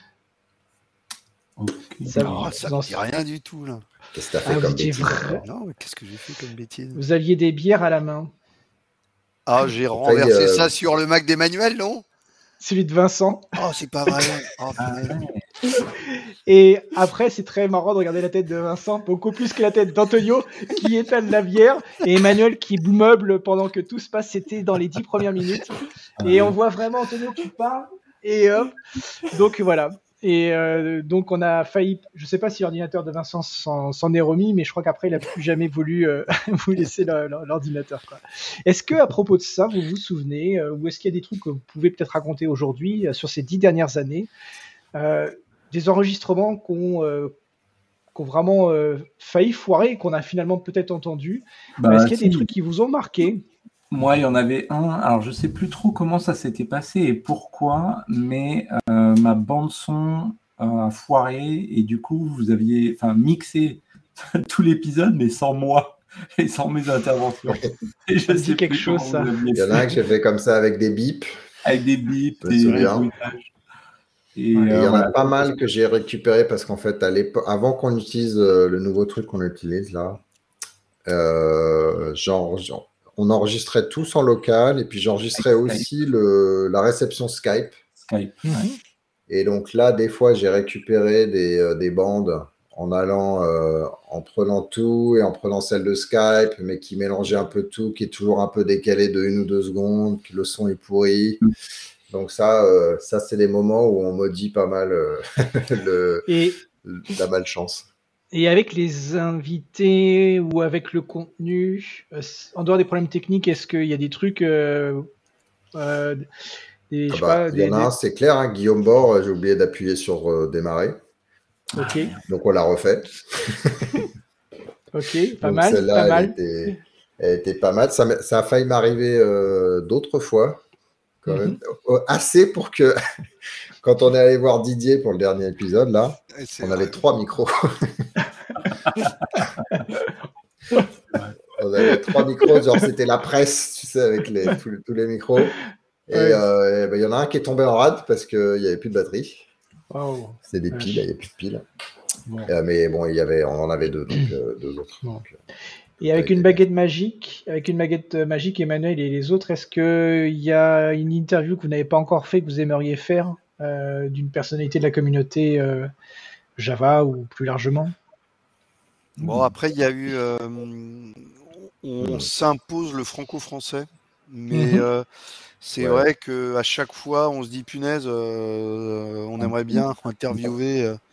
Ok. Ça, Oh, vous, ça vous me en- dit rien du tout là. Qu'est-ce que t'as fait Ah, vous comme étiez bêtise? vrai- Non, mais qu'est-ce que j'ai fait comme bêtise? vous aviez des bières à la main. Ah, j'ai failli, renversé euh, ça sur le Mac d'Emmanuel, non? Celui de Vincent. Oh, c'est pas vrai. Oh, Ah, punaise. ouais. Et après, c'est très marrant de regarder la tête de Vincent, beaucoup plus que la tête d'Antonio qui étale la bière et Emmanuel qui meuble pendant que tout se passe. C'était dans les dix premières minutes. Et on voit vraiment Antonio qui parle et hop. Donc voilà. Et euh, donc on a failli, je sais pas si l'ordinateur de Vincent s'en, s'en est remis, mais je crois qu'après il a plus jamais voulu euh, vous laisser le- le- l'ordinateur, quoi. Est-ce que à propos de ça, vous vous souvenez, euh, ou est-ce qu'il y a des trucs que vous pouvez peut-être raconter aujourd'hui euh, sur ces dix dernières années, euh, des enregistrements qu'on euh, qu'on vraiment euh, failli foirer et qu'on a finalement peut-être entendu. Bah, Est-ce qu'il y a si. des trucs qui vous ont marqué? Moi, il y en avait un. Alors, je sais plus trop comment ça s'était passé et pourquoi, mais euh, ma bande son euh, a foiré et du coup, vous aviez, enfin, mixé tout l'épisode, mais sans moi et sans mes interventions. Et je Ça me dit sais quelque plus chose, comment ça. vous aviez Il y en a fait. un que j'ai fait comme ça avec des bips. Avec des bips, Je me des souviens. bruitages. Et, Et il y euh, en a voilà. pas mal que j'ai récupéré parce qu'en fait, à l'époque, avant qu'on utilise euh, le nouveau truc qu'on utilise là, euh, genre, genre, on enregistrait tous en local et puis j'enregistrais Avec Skype. aussi le, la réception Skype. Skype. Ouais. Et donc là, des fois, j'ai récupéré des, euh, des bandes en allant, euh, en prenant tout et en prenant celle de Skype, mais qui mélangeait un peu tout, qui est toujours un peu décalé de une ou deux secondes, que le son est pourri. Donc ça, euh, ça c'est des moments où on maudit pas mal euh, le, et, la malchance. Et avec les invités ou avec le contenu, euh, en dehors des problèmes techniques, est-ce qu'il y a des trucs euh, euh, des, ah bah, Il y en a des... un, c'est clair, hein, Guillaume Bord, j'ai oublié d'appuyer sur euh, démarrer. Ok. Donc on l'a refait. Ok, pas Donc, mal. Celle-là, pas elle, mal. Était, elle était pas mal. Ça, ça a failli m'arriver euh, d'autres fois, quand mm-hmm. même. Assez pour que, quand on est allé voir Didier pour le dernier épisode, là, on vrai. avait trois micros. On avait trois micros, genre c'était la presse, tu sais, avec les, tous, les, tous les micros. Et il ouais. euh, ben, y en a un qui est tombé en rade parce qu'il n'y avait plus de batterie. Oh. C'est des piles, il n'y avait plus de piles. Bon. Euh, mais bon, il y avait, on en avait deux, donc euh, deux autres. Bon. Donc, euh, et avec une baguette bien. magique, avec une baguette magique, Emmanuel et les autres, est-ce qu'il y a une interview que vous n'avez pas encore fait, que vous aimeriez faire, euh, d'une personnalité de la communauté euh, Java ou plus largement? Bon, après, il y a eu. Euh, on mmh. s'impose le franco-français, mais mmh. euh, c'est ouais. vrai qu'à chaque fois, on se dit punaise, euh, on aimerait bien interviewer euh,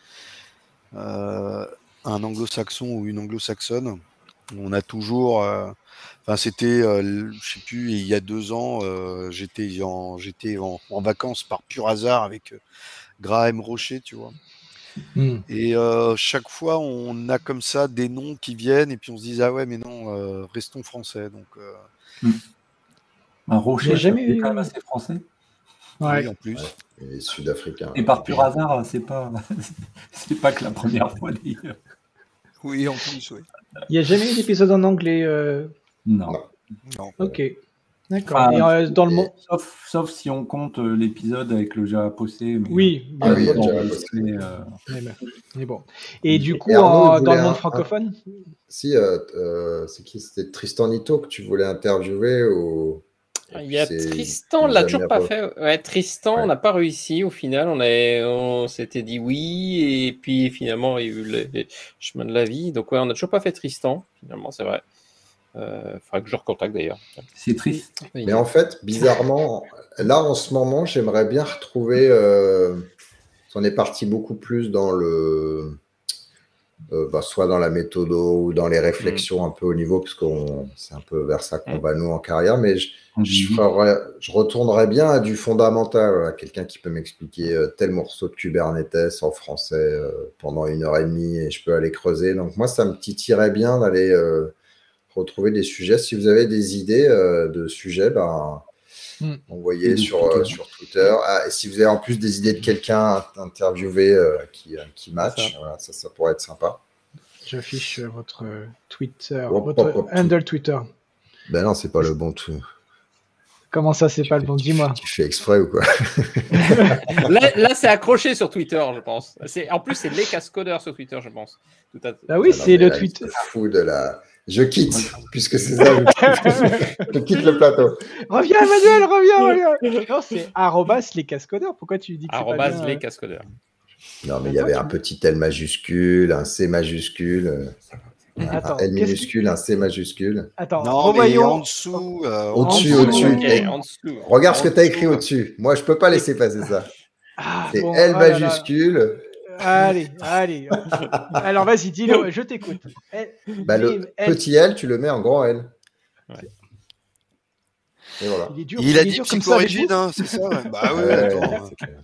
euh, un anglo-saxon ou une anglo-saxonne. On a toujours. Enfin, euh, c'était, euh, je sais plus, il y a deux ans, euh, j'étais, en, j'étais en, en vacances par pur hasard avec euh, Graham Rocher, tu vois. Mmh. Et euh, chaque fois, on a comme ça des noms qui viennent et puis on se dit ah ouais, mais non, euh, restons français. Donc, euh... mmh. un Rocher, jamais eu... quand même assez français. Ouais. Oui, en plus. Ouais. Et sud-africain. Et par pur hasard, c'est pas, c'est pas que la première fois d'ailleurs. Oui, en plus, oui. Il n'y a jamais eu d'épisode en anglais. Euh... Non. non. Ok. D'accord. Enfin, et euh, dans et, le monde, sauf, sauf si on compte euh, l'épisode avec le Java Possé. Mais, oui, bien ah, oui, bon, Java Possé. Mais, euh... mais, mais bon. Et du coup, et Arnaud, en, dans le monde un, francophone un... Si, euh, euh, c'est qui C'était Tristan Nito que tu voulais interviewer ou... Il y a Tristan, on l'a toujours pas fait. Ouais, Tristan, ouais. on n'a pas réussi au final. On, a, on s'était dit oui, et puis finalement, il y a eu les, les chemins de la vie. Donc, ouais, on n'a toujours pas fait Tristan, finalement, c'est vrai. Il euh, faudrait que je recontacte d'ailleurs. C'est triste. Mais en fait, bizarrement, là en ce moment, j'aimerais bien retrouver. Euh, on est parti beaucoup plus dans le. Euh, bah, soit dans la méthode ou dans les réflexions mmh. un peu au niveau, parce que c'est un peu vers ça qu'on mmh. va nous en carrière, mais je, mmh. je, ferais, je retournerais bien à du fondamental, à quelqu'un qui peut m'expliquer euh, tel morceau de Kubernetes en français euh, pendant une heure et demie et je peux aller creuser. Donc moi, ça me titillerait bien d'aller euh, retrouver des sujets. Si vous avez des idées euh, de sujets, ben, mmh. envoyez sur, euh, sur Twitter. Ah, et si vous avez en plus des idées de quelqu'un interviewé euh, qui, euh, qui match, ça. Voilà, ça, ça pourrait être sympa. J'affiche votre Twitter, hop, votre hop, hop, handle Twitter. Ben non, c'est pas le bon tout. Comment ça, c'est tu pas fais, le bon? Dis-moi. Tu fais exprès ou quoi? Là, là c'est accroché sur Twitter, je pense. C'est, en plus, c'est les cascodeurs sur Twitter, je pense. Tout à... Ah oui, c'est le Twitter. Fou de la. Je quitte, puisque c'est ça, je quitte, je quitte le plateau. Reviens, Emmanuel, reviens, reviens. Non, c'est arrobas les cascodeurs. Pourquoi tu dis que c'est arrobas pas bien, les cascodeurs. Non, mais il y avait un petit L majuscule, un C majuscule, Attends, un L minuscule, un C majuscule. Attends, non, revoyons. en dessous. Euh, au-dessus, en au-dessus. Okay, en dessous. Regarde en ce que tu as écrit au-dessus. Moi, je ne peux pas laisser passer ça. Ah, c'est bon, L oh majuscule. Là là. Allez, allez. Alors, vas-y, dis-le, je t'écoute. L, bah, le L. Petit L, tu le mets en grand L. Ouais. Et voilà. Il, est dur, il, il a dit psychorigide, hein, c'est ça. Bah oui, ouais, attends.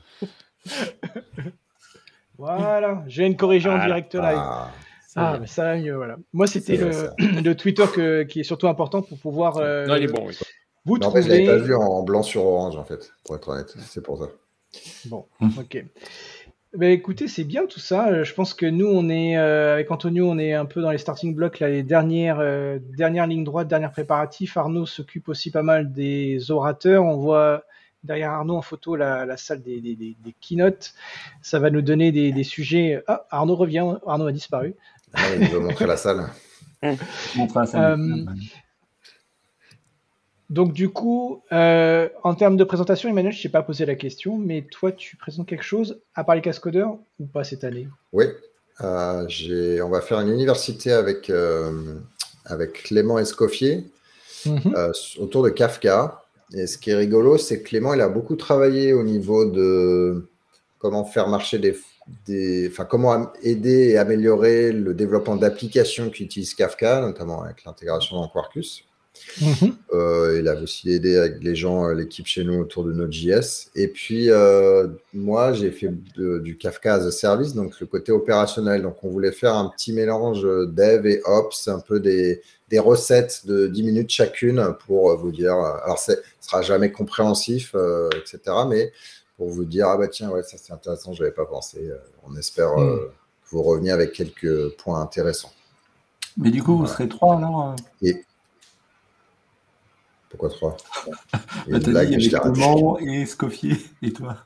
Voilà, je viens de corriger en direct live. Ah, ah mais ça va mieux, voilà. Moi, c'était le, le Twitter que, qui est surtout important pour pouvoir. Euh, non, il est bon, oui. Vous non, trouver... en fait, je l'avais pas vu en blanc sur orange, en fait, pour être honnête. C'est pour ça. Bon, ok. Ben, écoutez, c'est bien tout ça. Je pense que nous, on est euh, avec Antonio, on est un peu dans les starting blocks, là, les dernières, euh, dernières lignes droites, derniers préparatifs. Arnaud s'occupe aussi pas mal des orateurs. On voit derrière Arnaud en photo la, la salle des, des, des, des keynotes. Ça va nous donner des, des sujets. Ah, Arnaud revient. Arnaud a disparu. Ah, il veut montrer la salle. Montrer la salle. Euh, Donc du coup, euh, en termes de présentation, Emmanuel, je ne t'ai pas posé la question, mais toi, tu présentes quelque chose à part les cascodeurs ou pas cette année? Oui. Euh, j'ai, on va faire une université avec, euh, avec Clément Escoffier mm-hmm. euh, autour de Kafka. Et ce qui est rigolo, c'est que Clément, il a beaucoup travaillé au niveau de comment faire marcher des, des, enfin comment aider et améliorer le développement d'applications qui utilisent Kafka, notamment avec l'intégration dans Quarkus. Mm-hmm. Euh, il a aussi aidé avec les gens, l'équipe chez nous autour de Node.js. Et puis, euh, moi, j'ai fait de, du Kafka as a service, donc le côté opérationnel. Donc, on voulait faire un petit mélange dev et ops, un peu des, des recettes de dix minutes chacune pour vous dire. Alors, ce ne sera jamais compréhensif, euh, et cetera. Mais pour vous dire, ah bah tiens, ouais, ça c'est intéressant, je n'avais pas pensé. On espère mm. euh, que vous reveniez avec quelques points intéressants. Mais du coup, voilà. Vous serez trois alors et Pourquoi trois? Bah, t'as dit, il y avait Clément et Escoffier, et toi.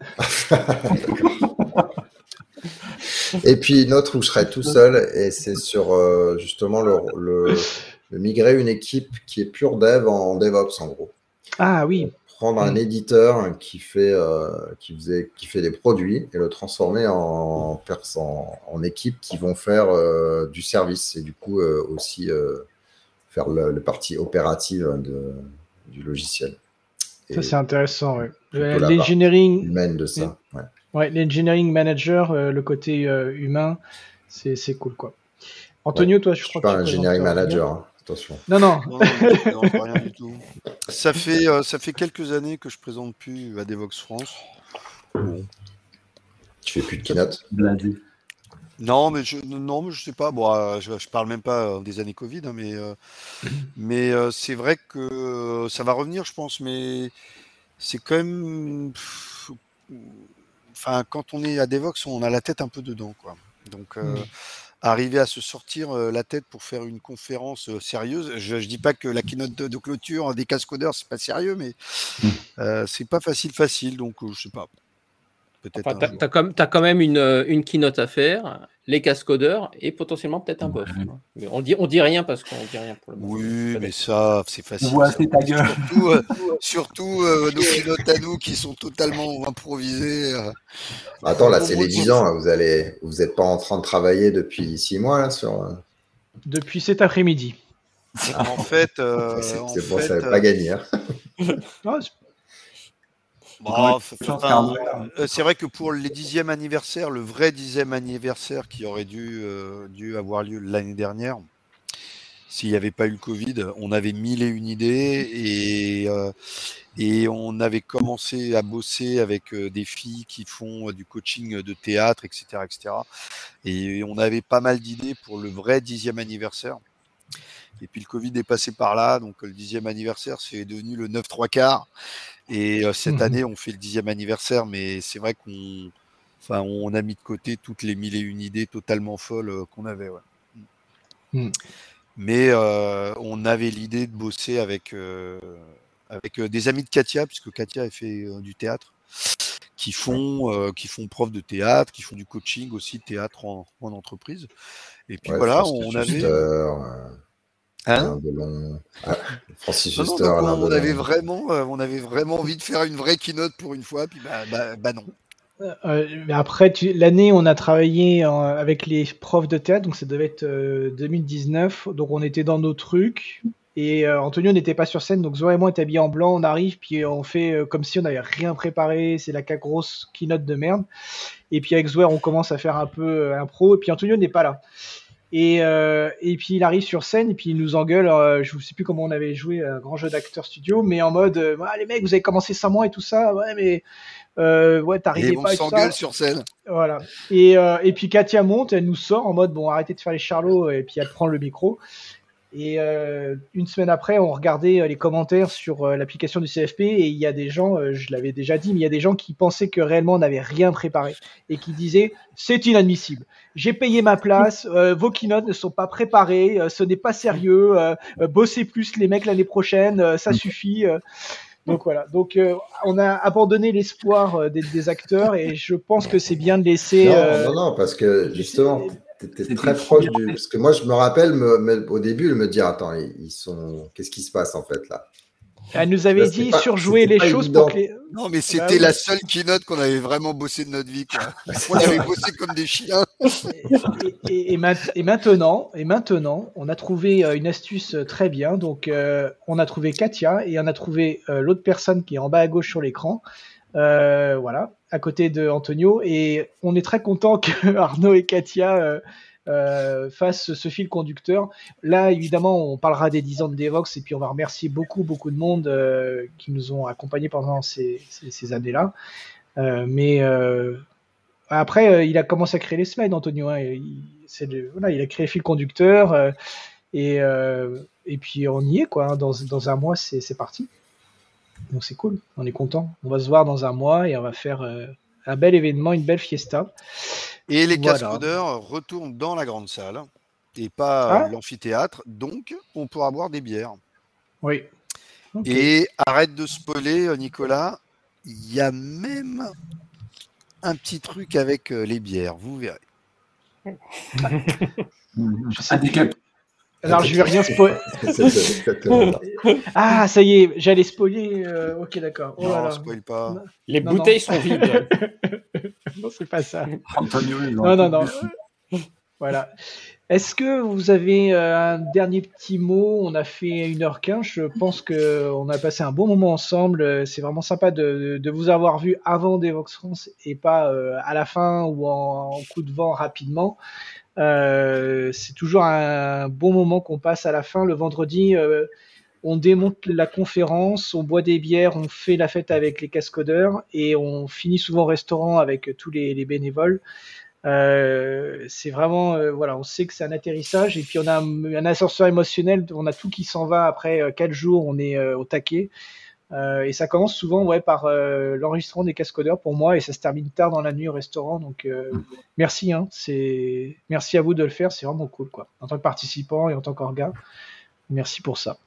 Et puis une autre où je serai tout seul, et c'est sur euh, justement le, le, le migrer une équipe qui est pure dev en DevOps en gros. Ah oui. Prendre un éditeur qui fait, euh, qui, faisait, qui fait des produits et le transformer en, en, en équipe qui vont faire euh, du service et du coup euh, aussi euh, faire le, le partie opérative de, du logiciel. Et ça, c'est intéressant. Ouais. L'engineering humaine de ça. Ouais. Ouais, l'engineering manager, euh, le côté euh, humain, c'est, c'est cool, quoi. Antonio, ouais. toi, je, je crois que tu es pas un engineering manager, hein. Attention. Non, non. non, non, non rien du tout. Ça fait, euh, ça fait quelques années que je présente plus à Devox France. Bon. Tu fais plus de keynote? Bladé. Non, mais je, non, mais je sais pas. Bon, euh, je, je parle même pas des années Covid, hein, mais, euh, mais euh, c'est vrai que euh, ça va revenir, je pense. Mais c'est quand même. Pff, Enfin, quand on est à Devox, on a la tête un peu dedans, quoi. Donc, euh, mmh. arriver à se sortir euh, la tête pour faire une conférence euh, sérieuse. Je, je dis pas que la keynote de, de clôture des cascodeurs c'est pas sérieux, mais euh, c'est pas facile, facile. Donc, euh, je sais pas. Peut-être. Enfin, t'as, t'as, comme, t'as quand même une, une keynote à faire, les cascodeurs et potentiellement peut-être un boss. Ouais. Mais on dit, on dit rien parce qu'on dit rien pour le moment. Oui, mais ça, c'est facile. Ouais, c'est ta gueule. Surtout, euh, surtout euh, nos keynotes à nous qui sont totalement improvisées. Euh. Attends, là, c'est les dix ans. Là. Vous allez, vous n'êtes pas en train de travailler depuis six mois là sur. Depuis cet après-midi. En fait, euh, c'est, en c'est fait, bon, ça n'avait euh... pas gagné. Hein. Non, c'est... Bon, enfin, euh, c'est vrai que pour les dixièmes anniversaires, le vrai dixième anniversaire qui aurait dû, euh, dû avoir lieu l'année dernière, s'il n'y avait pas eu le Covid, on avait mille et une idées et, euh, et on avait commencé à bosser avec euh, des filles qui font euh, du coaching de théâtre, et cetera, et cetera. Et on avait pas mal d'idées pour le vrai dixième anniversaire. Et puis le Covid est passé par là, donc le dixième anniversaire, c'est devenu le neuf trois quarts. Et euh, cette mmh. année, on fait le dixième anniversaire, mais c'est vrai qu'on enfin, on a mis de côté toutes les mille et une idées totalement folles euh, qu'on avait. Ouais. Mmh. Mais euh, on avait l'idée de bosser avec, euh, avec euh, des amis de Katia, puisque Katia a fait euh, du théâtre, qui font, euh, qui font prof de théâtre, qui font du coaching aussi de théâtre en, en entreprise. Et puis ouais, voilà, on avait... Euh... Hein long... ah, Francis non, non, donc on, on, avait vraiment, euh, on avait vraiment envie de faire une vraie keynote pour une fois, puis bah, bah, bah non. Euh, mais après, tu, l'année, on a travaillé en, avec les profs de théâtre, donc ça devait être euh, deux mille dix-neuf, donc on était dans nos trucs, et euh, Antonio n'était pas sur scène, donc Zoé et moi, on était habillés en blanc, on arrive, puis on fait euh, comme si on n'avait rien préparé, c'est la grosse keynote de merde, et puis avec Zoé, on commence à faire un peu euh, impro, et puis Antonio n'est pas là. Et, euh, et puis il arrive sur scène et puis il nous engueule, euh, je ne sais plus comment on avait joué un grand jeu d'acteur studio, mais en mode euh, ah, les mecs vous avez commencé sans moi et tout ça, ouais mais euh, ouais t'arrivais pas et tout ça. Et on s'engueule sur scène. Voilà. Et, euh, et puis Katia monte, elle nous sort en mode bon arrêtez de faire les charlots et puis elle prend le micro. Et euh, une semaine après, on regardait les commentaires sur euh, l'application du C F P et il y a des gens, euh, je l'avais déjà dit, mais il y a des gens qui pensaient que réellement on n'avait rien préparé et qui disaient c'est inadmissible. J'ai payé ma place, euh, vos keynotes ne sont pas préparées, euh, ce n'est pas sérieux, euh, euh, bossez plus les mecs l'année prochaine, euh, ça suffit. Euh. Donc voilà, donc euh, on a abandonné l'espoir euh, des, des acteurs et je pense que c'est bien de laisser. Non, euh, non, non, parce que justement. T'étais très proche du. Parce que moi, je me rappelle me, me, au début, me dire attends, ils sont. Qu'est-ce qui se passe en fait là? Elle nous avait Là, dit pas, surjouer les choses évident. pour que les... Non, mais c'était bah, oui. la seule keynote qu'on avait vraiment bossé de notre vie, quoi. On avait bossé comme des chiens. Et, et, et, ma- et maintenant, et maintenant, on a trouvé euh, une astuce très bien. Donc, euh, on a trouvé Katia et on a trouvé euh, l'autre personne qui est en bas à gauche sur l'écran. Euh, voilà, à côté de Antonio. Et on est très content que Arnaud et Katia euh, euh, fassent ce fil conducteur. Là, évidemment, on parlera des dix ans de Devox et puis on va remercier beaucoup, beaucoup de monde euh, qui nous ont accompagnés pendant ces, ces, ces années-là. Euh, mais euh, après, euh, il a commencé à créer les slides, Antonio. Hein, et il, c'est le- voilà, il a créé fil conducteur euh, et, euh, et puis on y est, quoi. Hein, dans, dans un mois, c'est, c'est parti. Donc c'est cool, on est content. On va se voir dans un mois et on va faire euh, un bel événement, une belle fiesta. Et les Voilà. cascodeurs retournent dans la grande salle et pas Ah. l'amphithéâtre, donc on pourra boire des bières. Oui. Ok. Et arrête de spoiler, Nicolas, il y a même un petit truc avec euh, les bières, vous verrez. Je sais Un décap. Alors je vais rien spoiler. C'est- c'est exactement ça. Ah, ça y est, j'allais spoiler. euh, Ok, d'accord. Oh là Non, là. spoil pas. Les Non, bouteilles non. sont vides. Non, c'est pas ça. Antonio, ils ont Non, un non, peu non. plus. Voilà. Est-ce que vous avez euh, un dernier petit mot? On a fait une heure quinze. Je pense qu'on a passé un bon moment ensemble. Euh, C'est vraiment sympa de, de vous avoir vu avant Devox France et pas euh, à la fin ou en, en coup de vent rapidement. Euh, c'est toujours un bon moment qu'on passe à la fin. Le vendredi, euh, on démonte la conférence, on boit des bières, on fait la fête avec les cascodeurs et on finit souvent au restaurant avec tous les, les bénévoles. Euh, c'est vraiment, euh, voilà, on sait que c'est un atterrissage et puis on a un, un ascenseur émotionnel, on a tout qui s'en va après euh, quatre jours, on est euh, au taquet. Euh, et ça commence souvent ouais, par euh, l'enregistrement des cascodeurs pour moi et ça se termine tard dans la nuit au restaurant. Donc euh, merci, hein, c'est... merci à vous de le faire, c'est vraiment cool quoi. En tant que participant et en tant qu'orga, merci pour ça.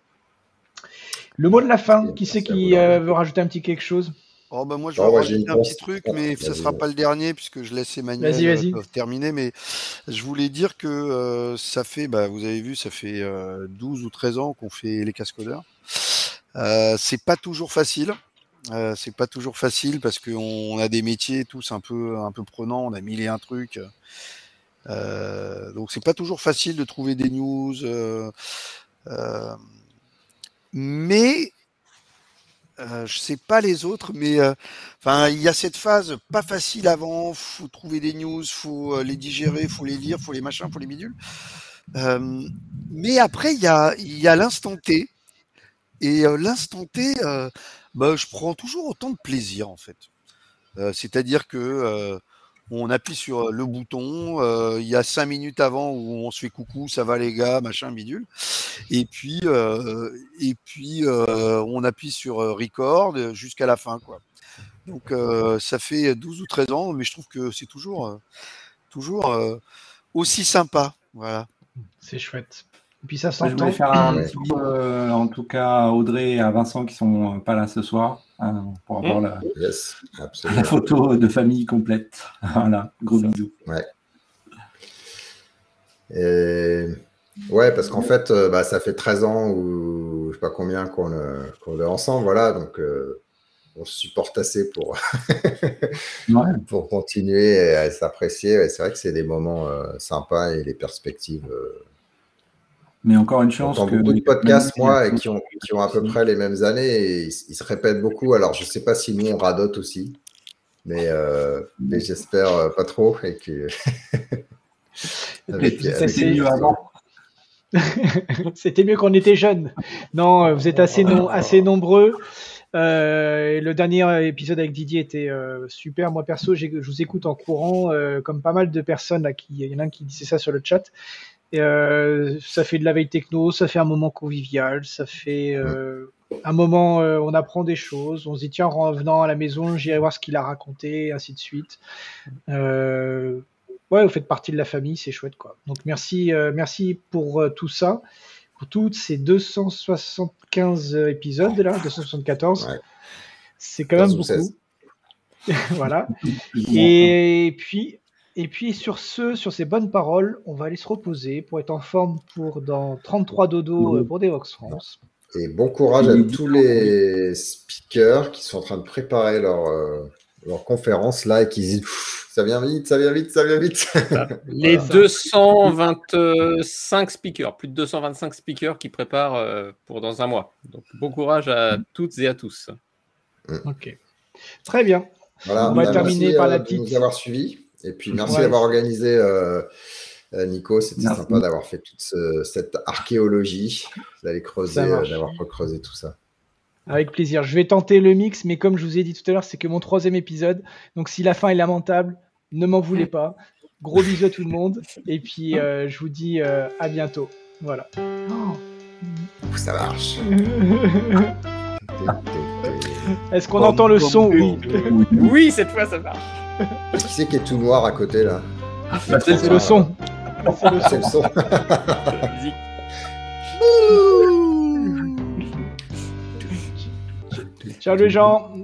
Le mot de la fin, qui c'est qui euh, veut rajouter un petit quelque chose? Oh bah moi je Non, vais moi, j'ai rajouter une un petit pense- truc, Ah, mais ce vas-y, sera vas-y. pas le dernier puisque je laisse Emmanuel Vas-y, vas-y. euh, terminer. Mais je voulais dire que euh, ça fait, bah, vous avez vu, ça fait euh, douze ou treize ans qu'on fait les cascodeurs. Euh, c'est pas toujours facile. Euh, c'est pas toujours facile parce qu'on on a des métiers tous un peu un peu prenants. On a mille et un trucs. Euh, donc c'est pas toujours facile de trouver des news. Euh, euh, mais Euh, je sais pas les autres, mais enfin euh, il y a cette phase pas facile avant. Faut trouver des news, faut euh, les digérer, faut les lire, faut les machins, faut les bidules. Euh, mais après il y a il y a l'instant T et euh, l'instant T, euh, bah, je prends toujours autant de plaisir en fait. Euh, c'est-à-dire que euh, on appuie sur le bouton, euh, il y a cinq minutes avant où on se fait coucou, ça va les gars, machin bidule. Et puis, euh, et puis euh, on appuie sur euh, record jusqu'à la fin, quoi. Donc euh, ça fait douze ou treize ans, mais je trouve que c'est toujours, euh, toujours euh, aussi sympa. Voilà. C'est chouette. Et puis ça Je s'entend. voulais faire un Ouais. petit mot, euh, en tout cas à Audrey et à Vincent qui sont euh, pas là ce soir hein, pour avoir la, Yes, la absolument. photo de famille complète. Voilà, gros bisous. Et... Ouais, parce qu'en fait, euh, bah, ça fait treize ans ou je sais pas combien qu'on, euh, qu'on est ensemble, voilà, donc euh, on se supporte assez pour, Ouais. pour continuer à s'apprécier. Et c'est vrai que c'est des moments euh, sympas et les perspectives. Euh... Mais encore une chance J'entends que beaucoup de podcasts, même moi, si- et qui ont, qui ont à peu près les mêmes années et ils, ils se répètent beaucoup. Alors, je sais pas si nous, on radote aussi, mais, euh, mais j'espère euh, pas trop. Et que... avec, C'était avec- mieux avant. C'était mieux quand on était jeunes. Non, euh, vous êtes assez, non, assez nombreux. Euh, et le dernier épisode avec Didier était euh, super. Moi, perso, j'ai- je vous écoute en courant, euh, comme pas mal de personnes. Là, qui, il y en a un qui disait ça sur le chat. Et, euh, ça fait de la veille techno, ça fait un moment convivial, ça fait euh, un moment euh, on apprend des choses. On se dit, tiens, en revenant à la maison, j'irai voir ce qu'il a raconté, ainsi de suite. Euh, ouais, vous faites partie de la famille, c'est chouette, quoi. Donc merci, euh, merci pour euh, tout ça, pour toutes ces deux cent soixante-quinze épisodes là, deux cent soixante-quatorze. Ouais. C'est quand même quinze ou seize. beaucoup. Voilà. Et puis, et puis sur ce, sur ces bonnes paroles, on va aller se reposer pour être en forme pour dans trente-trois dodo euh, pour Devox France. Et bon courage à tous les speakers qui sont en train de préparer leur, euh, leur conférence là et qui disent ça vient vite, ça vient vite, ça vient vite. Les voilà. deux cent vingt-cinq speakers, plus de deux cent vingt-cinq speakers qui préparent euh, pour dans un mois. Donc bon courage à toutes et à tous. Ok, très bien. Voilà, on va bah, terminer merci, par euh, la de petite. nous avoir suivis. Et puis merci ouais. d'avoir organisé, euh, euh, Nico. C'était merci. sympa d'avoir fait toute ce, cette archéologie, d'aller creuser, euh, d'avoir recreusé tout ça. Avec plaisir. Je vais tenter le mix, mais comme je vous ai dit tout à l'heure, c'est que mon troisième épisode. Donc si la fin est lamentable, ne m'en voulez pas. Gros bisous à tout le monde. Et puis euh, je vous dis euh, à bientôt. Voilà. Oh. Ça marche. Est-ce qu'on entend le son? Oui. Oui, cette fois ça marche. Qui c'est qui est tout noir à côté là? Bah, c'est, c'est le son. C'est le, c'est le son. Ciao les gens.